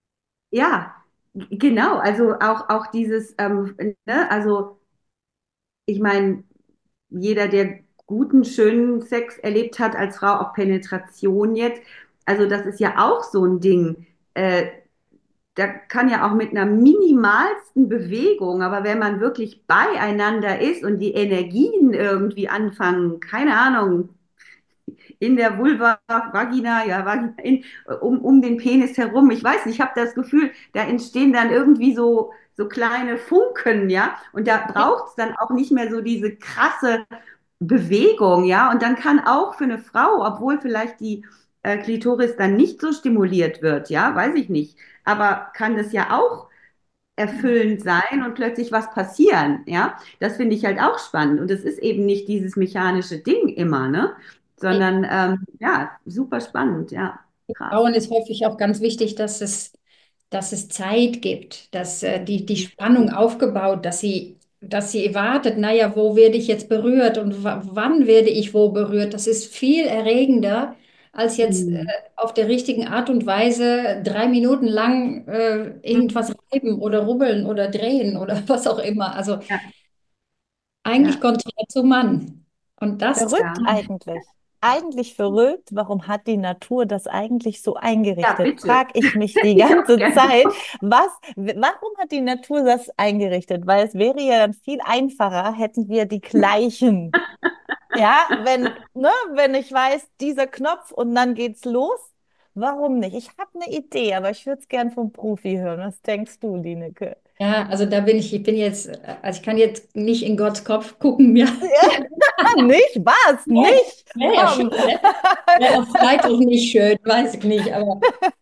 S1: ja, g- genau, also auch, auch dieses, ähm, ne, also ich meine, jeder, der guten, schönen Sex erlebt hat als Frau, auch Penetration jetzt, also das ist ja auch so ein Ding. Äh, da kann ja auch mit einer minimalsten Bewegung, aber wenn man wirklich beieinander ist und die Energien irgendwie anfangen, keine Ahnung, in der Vulva, Vagina, ja, Vagina, in, um, um den Penis herum. Ich weiß nicht, ich habe das Gefühl, da entstehen dann irgendwie so, so kleine Funken, ja, und da braucht es dann auch nicht mehr so diese krasse Bewegung, ja, und dann kann auch für eine Frau, obwohl vielleicht die äh, Klitoris dann nicht so stimuliert wird, ja, weiß ich nicht, aber kann das ja auch erfüllend sein und plötzlich was passieren, ja. Das finde ich halt auch spannend und es ist eben nicht dieses mechanische Ding immer, ne, sondern ähm, ja, super spannend, ja, krass.
S3: Frauen ist häufig auch ganz wichtig, dass es, dass es Zeit gibt, dass äh, die, die Spannung aufgebaut, dass sie, dass sie wartet, naja, wo werde ich jetzt berührt und wann werde ich wo berührt? Das ist viel erregender, als jetzt äh,
S1: Mhm.
S3: auf der richtigen Art und Weise drei Minuten lang äh, irgendwas reiben oder rubbeln oder drehen oder was auch immer. Also
S1: Ja,
S3: eigentlich
S1: ja,
S3: konträr zum Mann. Und das zu
S2: Verrückt
S1: ja,
S2: eigentlich. Eigentlich verrückt. Warum hat die Natur das eigentlich so
S1: ja,
S2: eingerichtet?
S1: bitte.
S2: Frag ich mich die
S1: Ich auch
S2: ganze
S1: gerne.
S2: Zeit. Was, warum hat die Natur das eingerichtet? Weil es wäre ja dann viel einfacher, hätten wir die gleichen. Ja, wenn, ne, wenn ich weiß, dieser Knopf und dann geht's los. Warum nicht? Ich habe eine Idee, aber ich würde es gern vom Profi hören. Was denkst du, Lineke?
S3: Ja, also da bin ich, ich bin jetzt, also ich kann jetzt nicht in Gottes Kopf gucken, ja.
S2: Nicht? Was?
S3: Nee,
S2: Nicht?
S3: wäre ja schön,
S2: Komm.
S3: ne? Wäre auch vielleicht auch nicht schön, weiß ich nicht, aber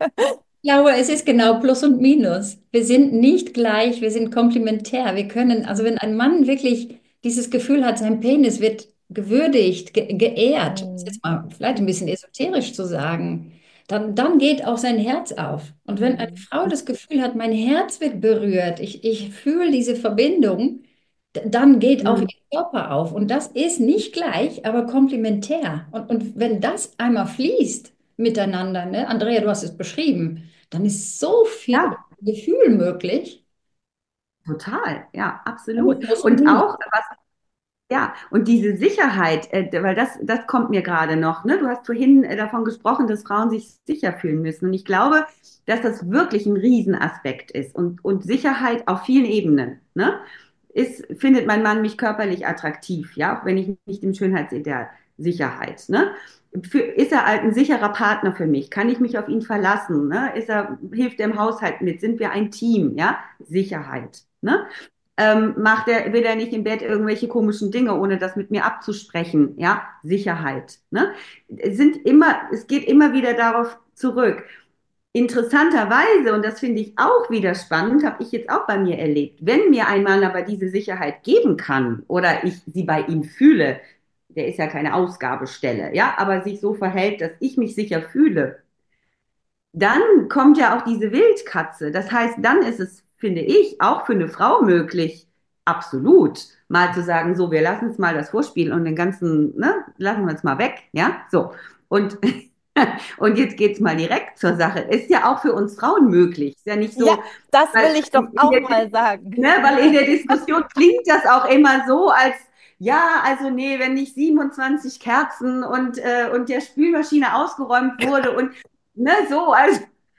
S3: ich glaube, es ist genau Plus und Minus. Wir sind nicht gleich, wir sind komplementär. Wir können, also wenn ein Mann wirklich dieses Gefühl hat, sein Penis wird gewürdigt, ge geehrt, um es
S2: Mhm.
S3: jetzt mal vielleicht ein bisschen esoterisch zu sagen, dann, dann geht auch sein Herz auf. Und wenn eine
S2: Mhm.
S3: Frau das Gefühl hat, mein Herz wird berührt, ich, ich fühle diese Verbindung, d- dann geht auch ihr
S1: Mhm.
S3: Körper auf. Und das ist nicht gleich, aber komplementär. Und, und wenn das einmal fließt miteinander, ne? Andrea, du hast es beschrieben, dann ist so viel
S1: Ja,
S3: Gefühl möglich.
S1: total, ja,
S3: Also
S1: absolut.
S3: Plus und
S1: Und
S3: Minus.
S1: auch, was Ja, und diese Sicherheit, äh, weil das, das kommt mir gerade noch, ne? Du hast vorhin äh, davon gesprochen, dass Frauen sich sicher fühlen müssen. Und ich glaube, dass das wirklich ein Riesenaspekt ist und, und Sicherheit auf vielen Ebenen, ne? Ist, findet mein Mann mich körperlich attraktiv, ja, auch wenn ich nicht im Schönheitsideal Sicherheit, ne? Für, ist er halt ein sicherer Partner für mich? Kann ich mich auf ihn verlassen? Ne? Ist er, hilft er im Haushalt mit? Sind wir ein Team? Ja, Sicherheit. Ne? Ähm, macht er, will er nicht im Bett irgendwelche komischen Dinge, ohne das mit mir abzusprechen? Ja, Sicherheit. Ne? Es sind immer, es geht immer wieder darauf zurück. Interessanterweise, und das finde ich auch wieder spannend, habe ich jetzt auch bei mir erlebt, wenn mir ein Mann aber diese Sicherheit geben kann oder ich sie bei ihm fühle, der ist ja keine Ausgabestelle, ja, aber sich so verhält, dass ich mich sicher fühle, dann kommt ja auch diese Wildkatze. Das heißt, dann ist es, finde ich, auch für eine Frau möglich, absolut, mal zu sagen, so, wir lassen uns mal das Vorspiel und den ganzen, ne, lassen wir uns mal weg, ja, so. Und, und jetzt geht's mal direkt zur Sache. Ist ja auch für uns Frauen möglich. Ist ja nicht
S2: Ja,
S1: so,
S2: das
S1: weil
S2: will ich doch
S1: in
S2: auch
S1: der,
S2: mal sagen.
S1: ne, weil in der Diskussion klingt das auch immer so, als ja, also nee, wenn nicht siebenundzwanzig Kerzen und, äh, und der Spülmaschine ausgeräumt wurde und ne, so, also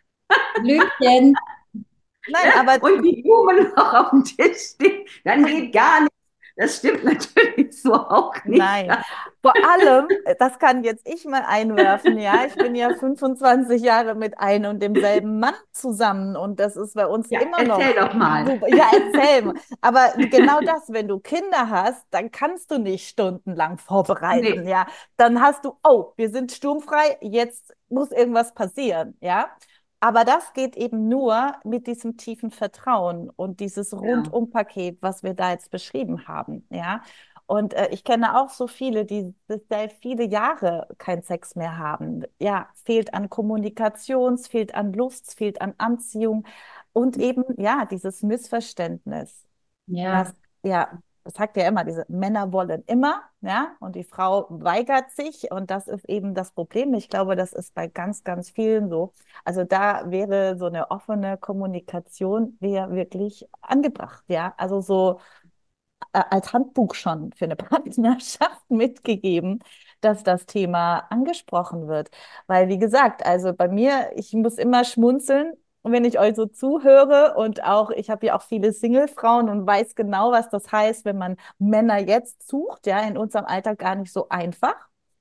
S3: Blümchen.
S2: Nein, aber
S1: und die Blumen noch auf dem Tisch stehen, dann geht gar nichts. Das stimmt natürlich so auch nicht.
S2: nein, vor allem, äh, das kann jetzt ich mal einwerfen, ja, ich bin ja fünfundzwanzig Jahre mit einem und demselben Mann zusammen und das ist bei uns
S1: Ja,
S2: immer
S1: erzähl
S2: noch
S1: doch mal.
S2: super. Ja, erzähl mal. Aber genau das, wenn du Kinder hast, dann kannst du nicht stundenlang vorbereiten,
S1: Nee,
S2: ja. Dann hast du, oh, wir sind sturmfrei, jetzt muss irgendwas passieren, ja. Aber das geht eben nur mit diesem tiefen Vertrauen und dieses
S1: ja,
S2: Rundumpaket, was wir da jetzt beschrieben haben, ja. Und äh, ich kenne auch so viele, die seit viele Jahre keinen Sex mehr haben. Ja, fehlt an Kommunikation, es fehlt an Lust, es fehlt an Anziehung und eben, ja, dieses Missverständnis, dass,
S3: Ja,
S2: ja, das sagt ja immer, diese Männer wollen immer, ja, und die Frau weigert sich und das ist eben das Problem. Ich glaube, das ist bei ganz, ganz vielen so. Also da wäre so eine offene Kommunikation wäre wirklich angebracht, ja. Also so äh, als Handbuch schon für eine Partnerschaft mitgegeben, dass das Thema angesprochen wird. Weil, wie gesagt, also bei mir, ich muss immer schmunzeln, wenn ich euch so zuhöre und auch, ich habe ja auch viele Single-Frauen und weiß genau, was das heißt, wenn man Männer jetzt sucht, ja, in unserem Alter gar nicht so einfach.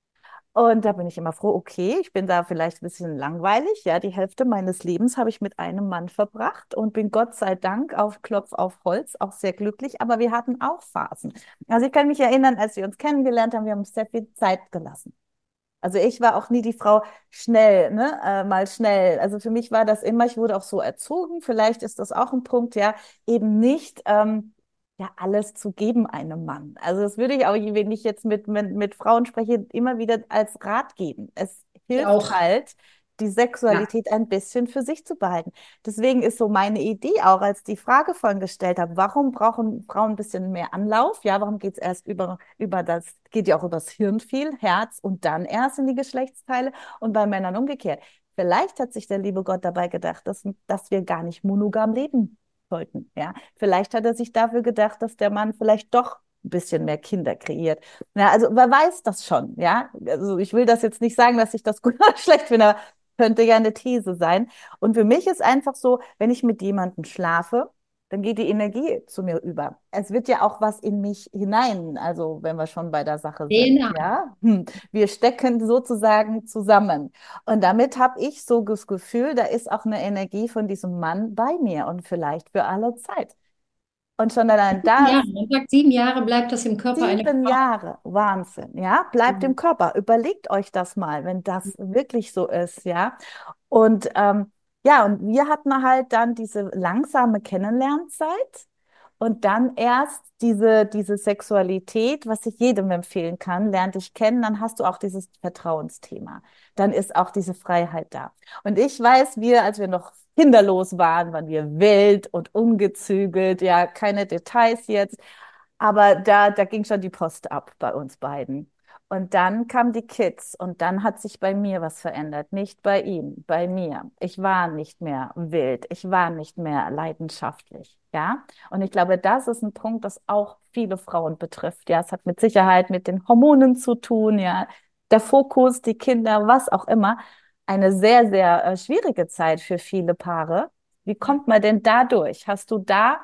S2: Und da bin ich immer froh, okay, ich bin da vielleicht ein bisschen langweilig. Ja, die Hälfte meines Lebens habe ich mit einem Mann verbracht und bin Gott sei Dank auf Klopf auf Holz auch sehr glücklich. Aber wir hatten auch Phasen. Also ich kann mich erinnern, als wir uns kennengelernt haben, wir haben uns sehr viel Zeit gelassen. Also ich war auch nie die Frau schnell, ne, äh, mal schnell. Also für mich war das immer, ich wurde auch so erzogen. Vielleicht ist das auch ein Punkt, ja, eben nicht ähm, ja alles zu geben einem Mann. Also das würde ich auch, wenn ich jetzt mit, mit, mit Frauen spreche, immer wieder als Rat geben. Es
S3: ich
S2: hilft
S3: auch.
S2: halt, die
S1: ja,
S2: Sexualität ein bisschen für sich zu behalten. Deswegen ist so meine Idee auch, als die Frage vorhin gestellt habe, warum brauchen Frauen ein bisschen mehr Anlauf? Ja, warum geht es erst über, über das, geht ja auch über das Hirn viel, Herz und dann erst in die Geschlechtsteile und bei Männern umgekehrt. Vielleicht hat sich der liebe Gott dabei gedacht, dass, dass wir gar nicht monogam leben sollten. Ja, vielleicht hat er sich dafür gedacht, dass der Mann vielleicht doch ein bisschen mehr Kinder kreiert. Ja, also wer weiß das schon, ja? Also ich will das jetzt nicht sagen, dass ich das gut oder schlecht finde, aber könnte ja eine These sein. Und für mich ist einfach so, wenn ich mit jemandem schlafe, dann geht die Energie zu mir über. Es wird ja auch was in mich hinein, also wenn wir schon bei der Sache sind,
S3: D N A.
S2: ja. Hm. Wir stecken sozusagen zusammen. Und damit habe ich so das Gefühl, da ist auch eine Energie von diesem Mann bei mir und vielleicht für alle Zeit. Und schon allein das
S3: Ja, man sagt, sieben Jahre bleibt das im Körper einer
S2: Sieben
S3: Frau.
S2: Jahre, Wahnsinn, ja, bleibt im
S1: mhm.
S2: Körper. Überlegt euch das mal, wenn das wirklich so ist, ja. Und ähm, ja, und wir hatten halt dann diese langsame Kennenlernzeit und dann erst diese, diese Sexualität, was ich jedem empfehlen kann, lernt dich kennen, dann hast du auch dieses Vertrauensthema. Dann ist auch diese Freiheit da. Und ich weiß, wir, als wir noch kinderlos waren, waren wir wild und ungezügelt, ja, keine Details jetzt. Aber da, da ging schon die Post ab bei uns beiden. Und dann kamen die Kids und dann hat sich bei mir was verändert. Nicht bei ihm, bei mir. Ich war nicht mehr wild. Ich war nicht mehr leidenschaftlich. Ja. Und ich glaube, das ist ein Punkt, das auch viele Frauen betrifft. Ja. Es hat mit Sicherheit mit den Hormonen zu tun. Ja. Der Fokus, die Kinder, was auch immer. Eine sehr, sehr äh, schwierige Zeit für viele Paare. Wie kommt man denn da durch? Hast du da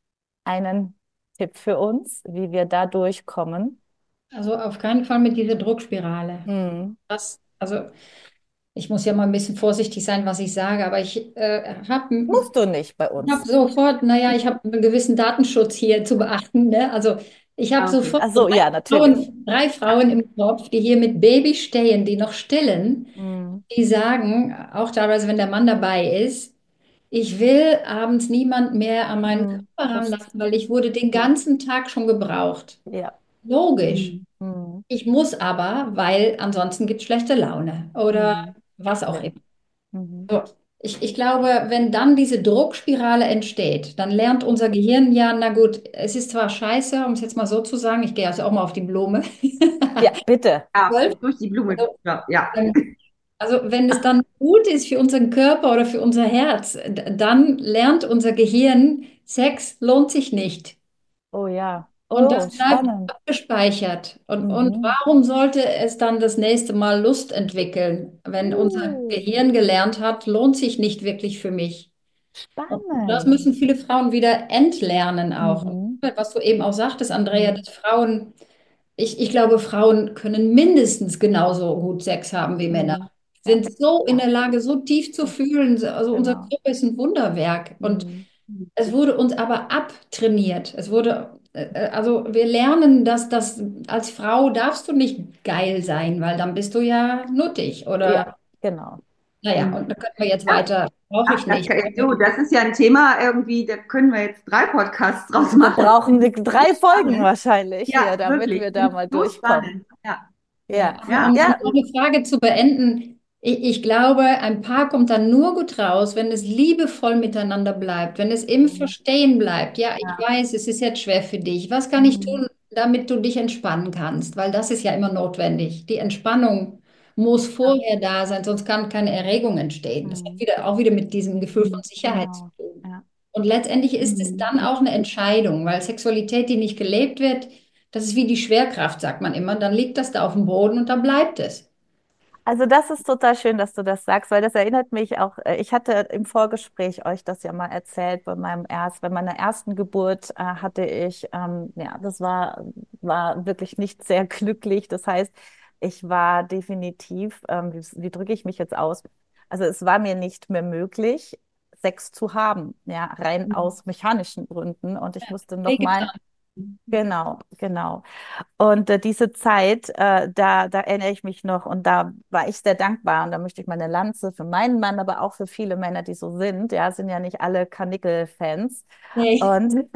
S2: einen Tipp für uns, wie wir da durchkommen?
S3: Also auf keinen Fall mit dieser Druckspirale.
S2: Hm.
S3: Das, also ich muss ja mal ein bisschen vorsichtig sein, was ich sage, aber ich äh, habe
S2: Musst du nicht bei
S3: hab
S2: uns.
S3: sofort, naja, ich habe einen gewissen Datenschutz hier zu beachten. Ne? Also ich habe
S1: Ah, okay.
S3: sofort
S2: Ach so,
S3: drei
S2: ja, natürlich.
S3: Frauen, drei
S2: Ja.
S3: Frauen im Kopf, die hier mit Baby stehen, die noch stillen,
S2: Hm.
S3: die sagen, auch teilweise, wenn der Mann dabei ist, ich will abends niemand mehr an meinen
S2: Hm.
S3: Körper
S2: Das,
S3: ranlassen, weil ich wurde den ganzen Tag schon gebraucht.
S2: ja.
S3: Logisch.
S1: Mhm.
S2: Hm.
S3: Ich muss aber, weil ansonsten gibt es schlechte Laune oder
S2: Hm.
S3: was auch
S2: Ja.
S3: immer.
S2: Mhm.
S3: So. Ich, ich glaube, wenn dann diese Druckspirale entsteht, dann lernt unser Gehirn ja, na gut, es ist zwar scheiße, um es jetzt mal so zu sagen, ich gehe also auch mal auf die Blume.
S2: Ja, bitte.
S1: Ja,
S3: Wolf,
S1: durch die Blume.
S3: also,
S1: Ja, ja.
S3: ähm, also wenn es dann gut ist für unseren Körper oder für unser Herz, d- dann lernt unser Gehirn, Sex lohnt sich nicht.
S2: Oh ja.
S3: Und
S2: Oh,
S3: das bleibt
S2: spannend.
S3: abgespeichert. Und, und
S2: Mhm.
S3: warum sollte es dann das nächste Mal Lust entwickeln, wenn unser
S2: Uh,
S3: Gehirn gelernt hat, lohnt sich nicht wirklich für mich? Und das
S2: spannend.
S3: müssen viele Frauen wieder entlernen auch.
S2: Mhm.
S3: Was du eben auch sagtest, Andrea,
S2: Mhm.
S3: dass Frauen, ich, ich glaube, Frauen können mindestens genauso gut Sex haben wie Männer.
S2: Mhm. Ja,
S3: Sind so in
S2: ja,
S3: der Lage, so tief zu
S2: ja,
S3: fühlen. Also unser
S2: genau.
S3: Körper ist ein Wunderwerk. Und
S2: Mhm.
S3: es wurde uns aber abtrainiert. Es wurde, äh, äh, also wir lernen, dass das als Frau darfst du nicht geil sein, weil dann bist du ja nuttig. Oder,
S2: Ja, genau.
S3: naja,
S1: Mhm.
S3: und da können wir jetzt
S1: Ja,
S3: weiter, brauche
S1: ah,
S3: ich
S1: das,
S3: nicht.
S1: kann- du, das ist ja ein Thema irgendwie, da können wir jetzt drei Podcasts draus
S2: Wir
S1: machen.
S2: brauchen die drei Folgen
S1: Spannend.
S2: wahrscheinlich hier,
S1: Ja,
S2: damit
S1: wirklich.
S2: wir da
S1: Finde ich
S2: mal
S1: so
S2: durchkommen.
S1: spannend. Ja,
S3: Ja,
S2: Ja,
S3: aber
S1: ja,
S3: um, um
S2: ja.
S3: eure Frage zu beenden, ich, ich glaube, ein Paar kommt dann nur gut raus, wenn es liebevoll miteinander bleibt, wenn es im
S2: Mhm.
S3: Verstehen bleibt. Ja, ich
S1: ja.
S3: weiß, es ist jetzt schwer für dich. Was kann ich
S2: Mhm.
S3: tun, damit du dich entspannen kannst? Weil das ist ja immer notwendig. Die Entspannung muss vorher da sein, sonst kann keine Erregung entstehen. Das hat
S2: Mhm.
S3: wieder, auch wieder mit diesem Gefühl von
S1: Mhm.
S3: Sicherheit zu
S2: Genau.
S3: tun.
S2: Ja.
S3: Und letztendlich ist es
S1: Mhm.
S3: dann auch eine Entscheidung, weil Sexualität, die nicht gelebt wird, das ist wie die Schwerkraft, sagt man immer. Dann liegt das da auf dem Boden und dann bleibt es.
S2: Also das ist total schön, dass du das sagst, weil das erinnert mich auch, äh, ich hatte im Vorgespräch euch das ja mal erzählt, bei meinem erst, bei meiner ersten Geburt äh, hatte ich, ähm, ja, das war, war wirklich nicht sehr glücklich. Das heißt, ich war definitiv, ähm, wie, wie drücke ich mich jetzt aus? Also es war mir nicht mehr möglich, Sex zu haben, ja, rein
S1: Mhm.
S2: aus mechanischen Gründen. Und ich musste nochmal,
S3: Wehgetan.
S2: genau, genau. Und äh, diese Zeit, äh, da, da erinnere ich mich noch und da war ich sehr dankbar und da möchte ich meine Lanze für meinen Mann, aber auch für viele Männer, die so sind, ja, sind ja nicht alle Karnickel-Fans.
S3: Nee.
S2: Und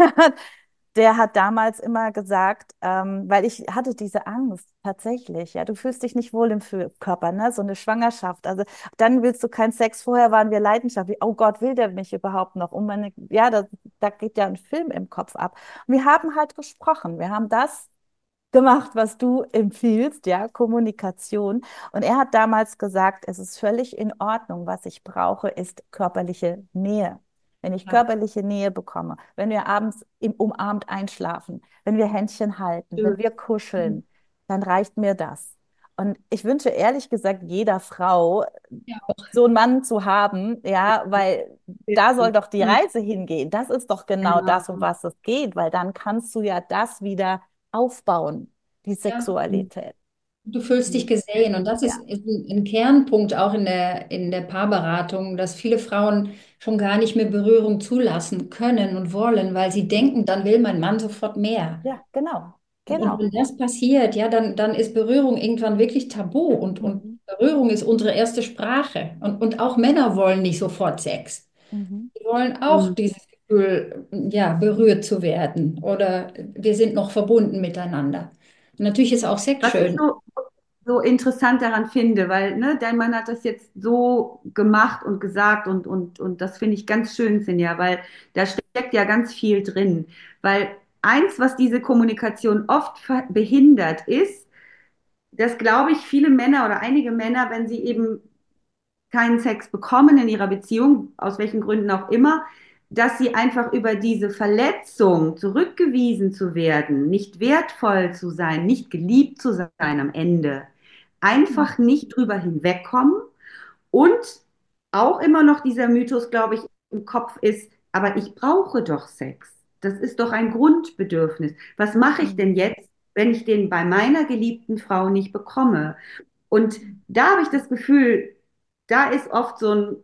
S2: der hat damals immer gesagt, ähm, weil ich hatte diese Angst tatsächlich, ja, du fühlst dich nicht wohl im Fü- Körper, ne, so eine Schwangerschaft. Also dann willst du keinen Sex. Vorher waren wir leidenschaftlich. Oh Gott, will der mich überhaupt noch? Und meine, ja, da, da geht ja ein Film im Kopf ab. Und wir haben halt gesprochen. Wir haben das gemacht, was du empfiehlst, ja, Kommunikation. Und er hat damals gesagt, es ist völlig in Ordnung. Was ich brauche, ist körperliche Nähe. Wenn ich
S3: Ja,
S2: körperliche Nähe bekomme, wenn wir abends im umarmt einschlafen, wenn wir Händchen halten, wenn
S1: Schön.
S2: wir kuscheln, dann reicht mir das. Und ich wünsche ehrlich gesagt jeder Frau,
S3: ja,
S2: so einen Mann zu haben, ja, weil da soll doch die
S1: Mhm.
S2: Reise hingehen. Das ist doch genau
S1: Genau.
S2: das, um was es geht, weil dann kannst du ja das wieder aufbauen, die
S3: ja.
S2: Sexualität.
S3: Du fühlst dich gesehen und das ist,
S2: Ja,
S3: ist ein, ein Kernpunkt auch in der, in der Paarberatung, dass viele Frauen schon gar nicht mehr Berührung zulassen können und wollen, weil sie denken, dann will mein Mann sofort mehr.
S2: ja, genau,
S3: Und, und
S2: genau.
S3: wenn das passiert, ja, dann, dann ist Berührung irgendwann wirklich tabu und, und
S2: Mhm.
S3: Berührung ist unsere erste Sprache. Und, und auch Männer wollen nicht sofort Sex.
S2: Mhm.
S3: Die wollen auch
S1: Mhm.
S3: dieses Gefühl, ja, berührt zu werden oder wir sind noch verbunden miteinander. Und natürlich ist auch Sex
S1: Was ich
S3: schön.
S1: so, so interessant daran finde, weil ne, dein Mann hat das jetzt so gemacht und gesagt und, und, und das finde ich ganz schön, Sinja, weil da steckt ja ganz viel drin. Weil eins, was diese Kommunikation oft ver- behindert, ist, dass, glaube ich, viele Männer oder einige Männer, wenn sie eben keinen Sex bekommen in ihrer Beziehung, aus welchen Gründen auch immer, dass sie einfach über diese Verletzung, zurückgewiesen zu werden, nicht wertvoll zu sein, nicht geliebt zu sein am Ende, einfach nicht drüber hinwegkommen und auch immer noch dieser Mythos, glaube ich, im Kopf ist, aber ich brauche doch Sex. Das ist doch ein Grundbedürfnis. Was mache ich denn jetzt, wenn ich den bei meiner geliebten Frau nicht bekomme? Und da habe ich das Gefühl, da ist oft so ein,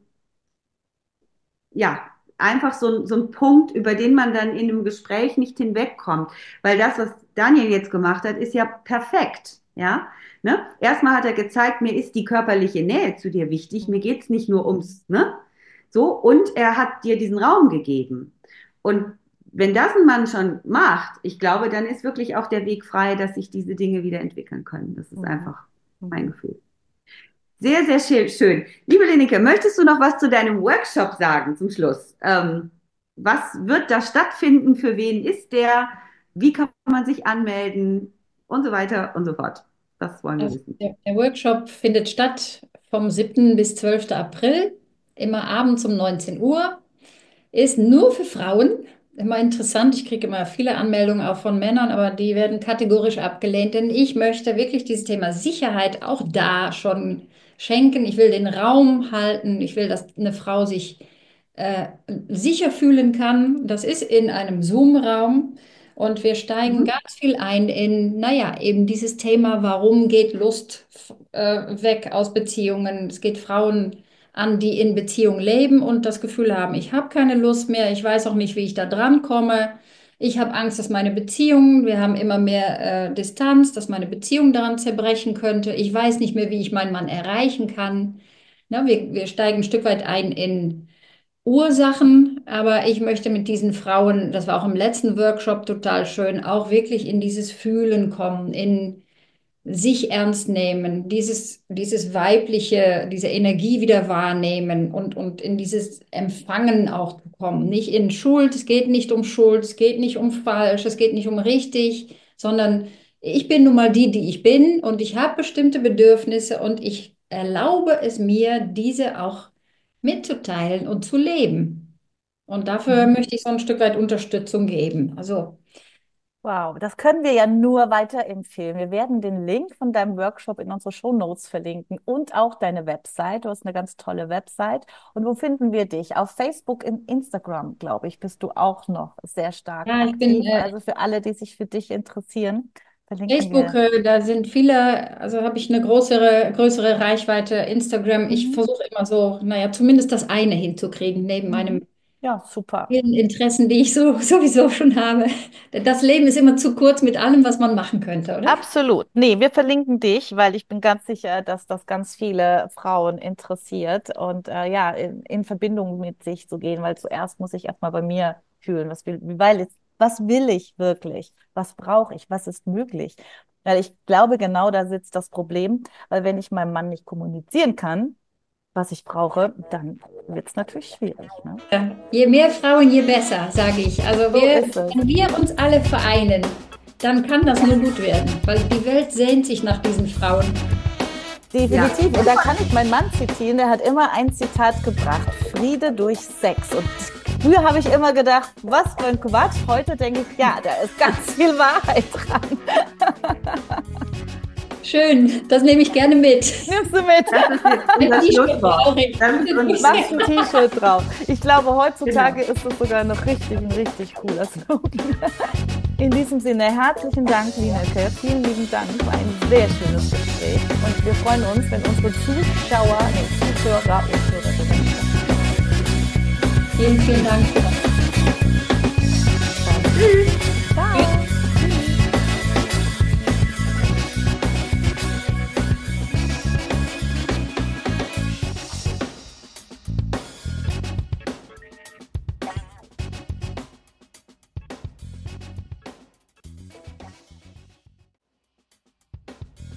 S1: ja, einfach so ein, so ein Punkt, über den man dann in einem Gespräch nicht hinwegkommt. Weil das, was Daniel jetzt gemacht hat, ist ja perfekt. Ja, ne? Erstmal hat er gezeigt, mir ist die körperliche Nähe zu dir wichtig, mir geht's nicht nur ums, ne? So, und er hat dir diesen Raum gegeben. Und wenn das ein Mann schon macht, ich glaube, dann ist wirklich auch der Weg frei, dass sich diese Dinge wieder entwickeln können. Das ist einfach mein Gefühl. Sehr, sehr schön. schön. Liebe Lenike, möchtest du noch was zu deinem Workshop sagen zum Schluss? Ähm, was wird da stattfinden? Für wen ist der? Wie kann man sich anmelden? Und so weiter und so fort. Das wollen wir
S3: Also
S1: wissen.
S3: der, der Workshop findet statt vom siebten bis zwölften April, immer abends um neunzehn Uhr. Ist nur für Frauen. Immer interessant, ich kriege immer viele Anmeldungen auch von Männern, aber die werden kategorisch abgelehnt, denn ich möchte wirklich dieses Thema Sicherheit auch da schon schenken. Ich will den Raum halten. Ich will, dass eine Frau sich äh, sicher fühlen kann. Das ist in einem Zoom-Raum. Und wir steigen
S1: Mhm.
S3: ganz viel ein in, naja, eben dieses Thema, warum geht Lust äh, weg aus Beziehungen? Es geht Frauen an, die in Beziehung leben und das Gefühl haben, ich habe keine Lust mehr, ich weiß auch nicht, wie ich da dran komme. Ich habe Angst, dass meine Beziehung, wir haben immer mehr äh, Distanz, dass meine Beziehung daran zerbrechen könnte. Ich weiß nicht mehr, wie ich meinen Mann erreichen kann. Na, wir, wir steigen ein Stück weit ein in Ursachen, aber ich möchte mit diesen Frauen, das war auch im letzten Workshop total schön, auch wirklich in dieses Fühlen kommen, in sich ernst nehmen, dieses, dieses weibliche, diese Energie wieder wahrnehmen und, und in dieses Empfangen auch zu kommen. Nicht in Schuld, es geht nicht um Schuld, es geht nicht um falsch, es geht nicht um richtig, sondern ich bin nun mal die, die ich bin und ich habe bestimmte Bedürfnisse und ich erlaube es mir, diese auch mitzuteilen und zu leben. Und dafür möchte ich so ein Stück weit Unterstützung geben. Also
S2: Wow, das können wir ja nur weiterempfehlen. Wir werden den Link von deinem Workshop in unsere Shownotes verlinken und auch deine Website. Du hast eine ganz tolle Website. Und wo finden wir dich? Auf Facebook, in Instagram, glaube ich, bist du auch noch sehr stark
S3: ja, ich bin
S2: aktiv.
S3: äh,
S2: Also für alle, die sich für dich interessieren, verlinken
S3: Facebook,
S2: wir.
S3: äh, da sind viele, also habe ich eine größere, größere Reichweite. Instagram, ich
S2: Mhm.
S3: versuche immer so, naja, zumindest das eine hinzukriegen, neben meinem
S2: Mhm. Ja, super.
S3: vielen Interessen, die ich so sowieso schon habe. Das Leben ist immer zu kurz mit allem, was man machen könnte, oder?
S2: Absolut. Nee, wir verlinken dich, weil ich bin ganz sicher, dass das ganz viele Frauen interessiert und äh, ja, in, in Verbindung mit sich zu gehen, weil zuerst muss ich erstmal bei mir fühlen, was will, weil es, was will ich wirklich? Was brauche ich? Was ist möglich? Weil ich glaube, genau da sitzt das Problem, weil wenn ich meinem Mann nicht kommunizieren kann, was ich brauche, dann wird es natürlich schwierig, ne?
S3: Ja, je mehr Frauen, je besser, sage ich. Also
S2: So
S3: wir,
S2: ist es.
S3: wenn wir uns alle vereinen, dann kann das nur gut werden, weil die Welt sehnt sich nach diesen Frauen.
S2: Definitiv. Und da kann ich meinen Mann zitieren, der hat immer ein Zitat gebracht: Friede durch Sex. Und früher habe ich immer gedacht, was für ein Quatsch. Heute denke ich, ja, da ist ganz viel Wahrheit dran.
S3: Schön, das nehme ich gerne mit.
S2: Nimmst du mit?
S1: Das ist unser
S3: T-Shirt
S1: Schlusswort.
S3: brauche ich.
S1: Das ist unser
S2: Machst ein T-Shirt drauf. Ich glaube, heutzutage
S1: Genau.
S2: ist es sogar noch richtig, ein richtig cooler Slogan. In diesem Sinne, herzlichen Dank, Lineke. Vielen lieben Dank. War ein sehr schönes Gespräch. Und wir freuen uns, wenn unsere Zuschauer, nee, Zuhörer und Hörerinnen.
S3: Vielen, vielen Dank.
S1: Tschüss.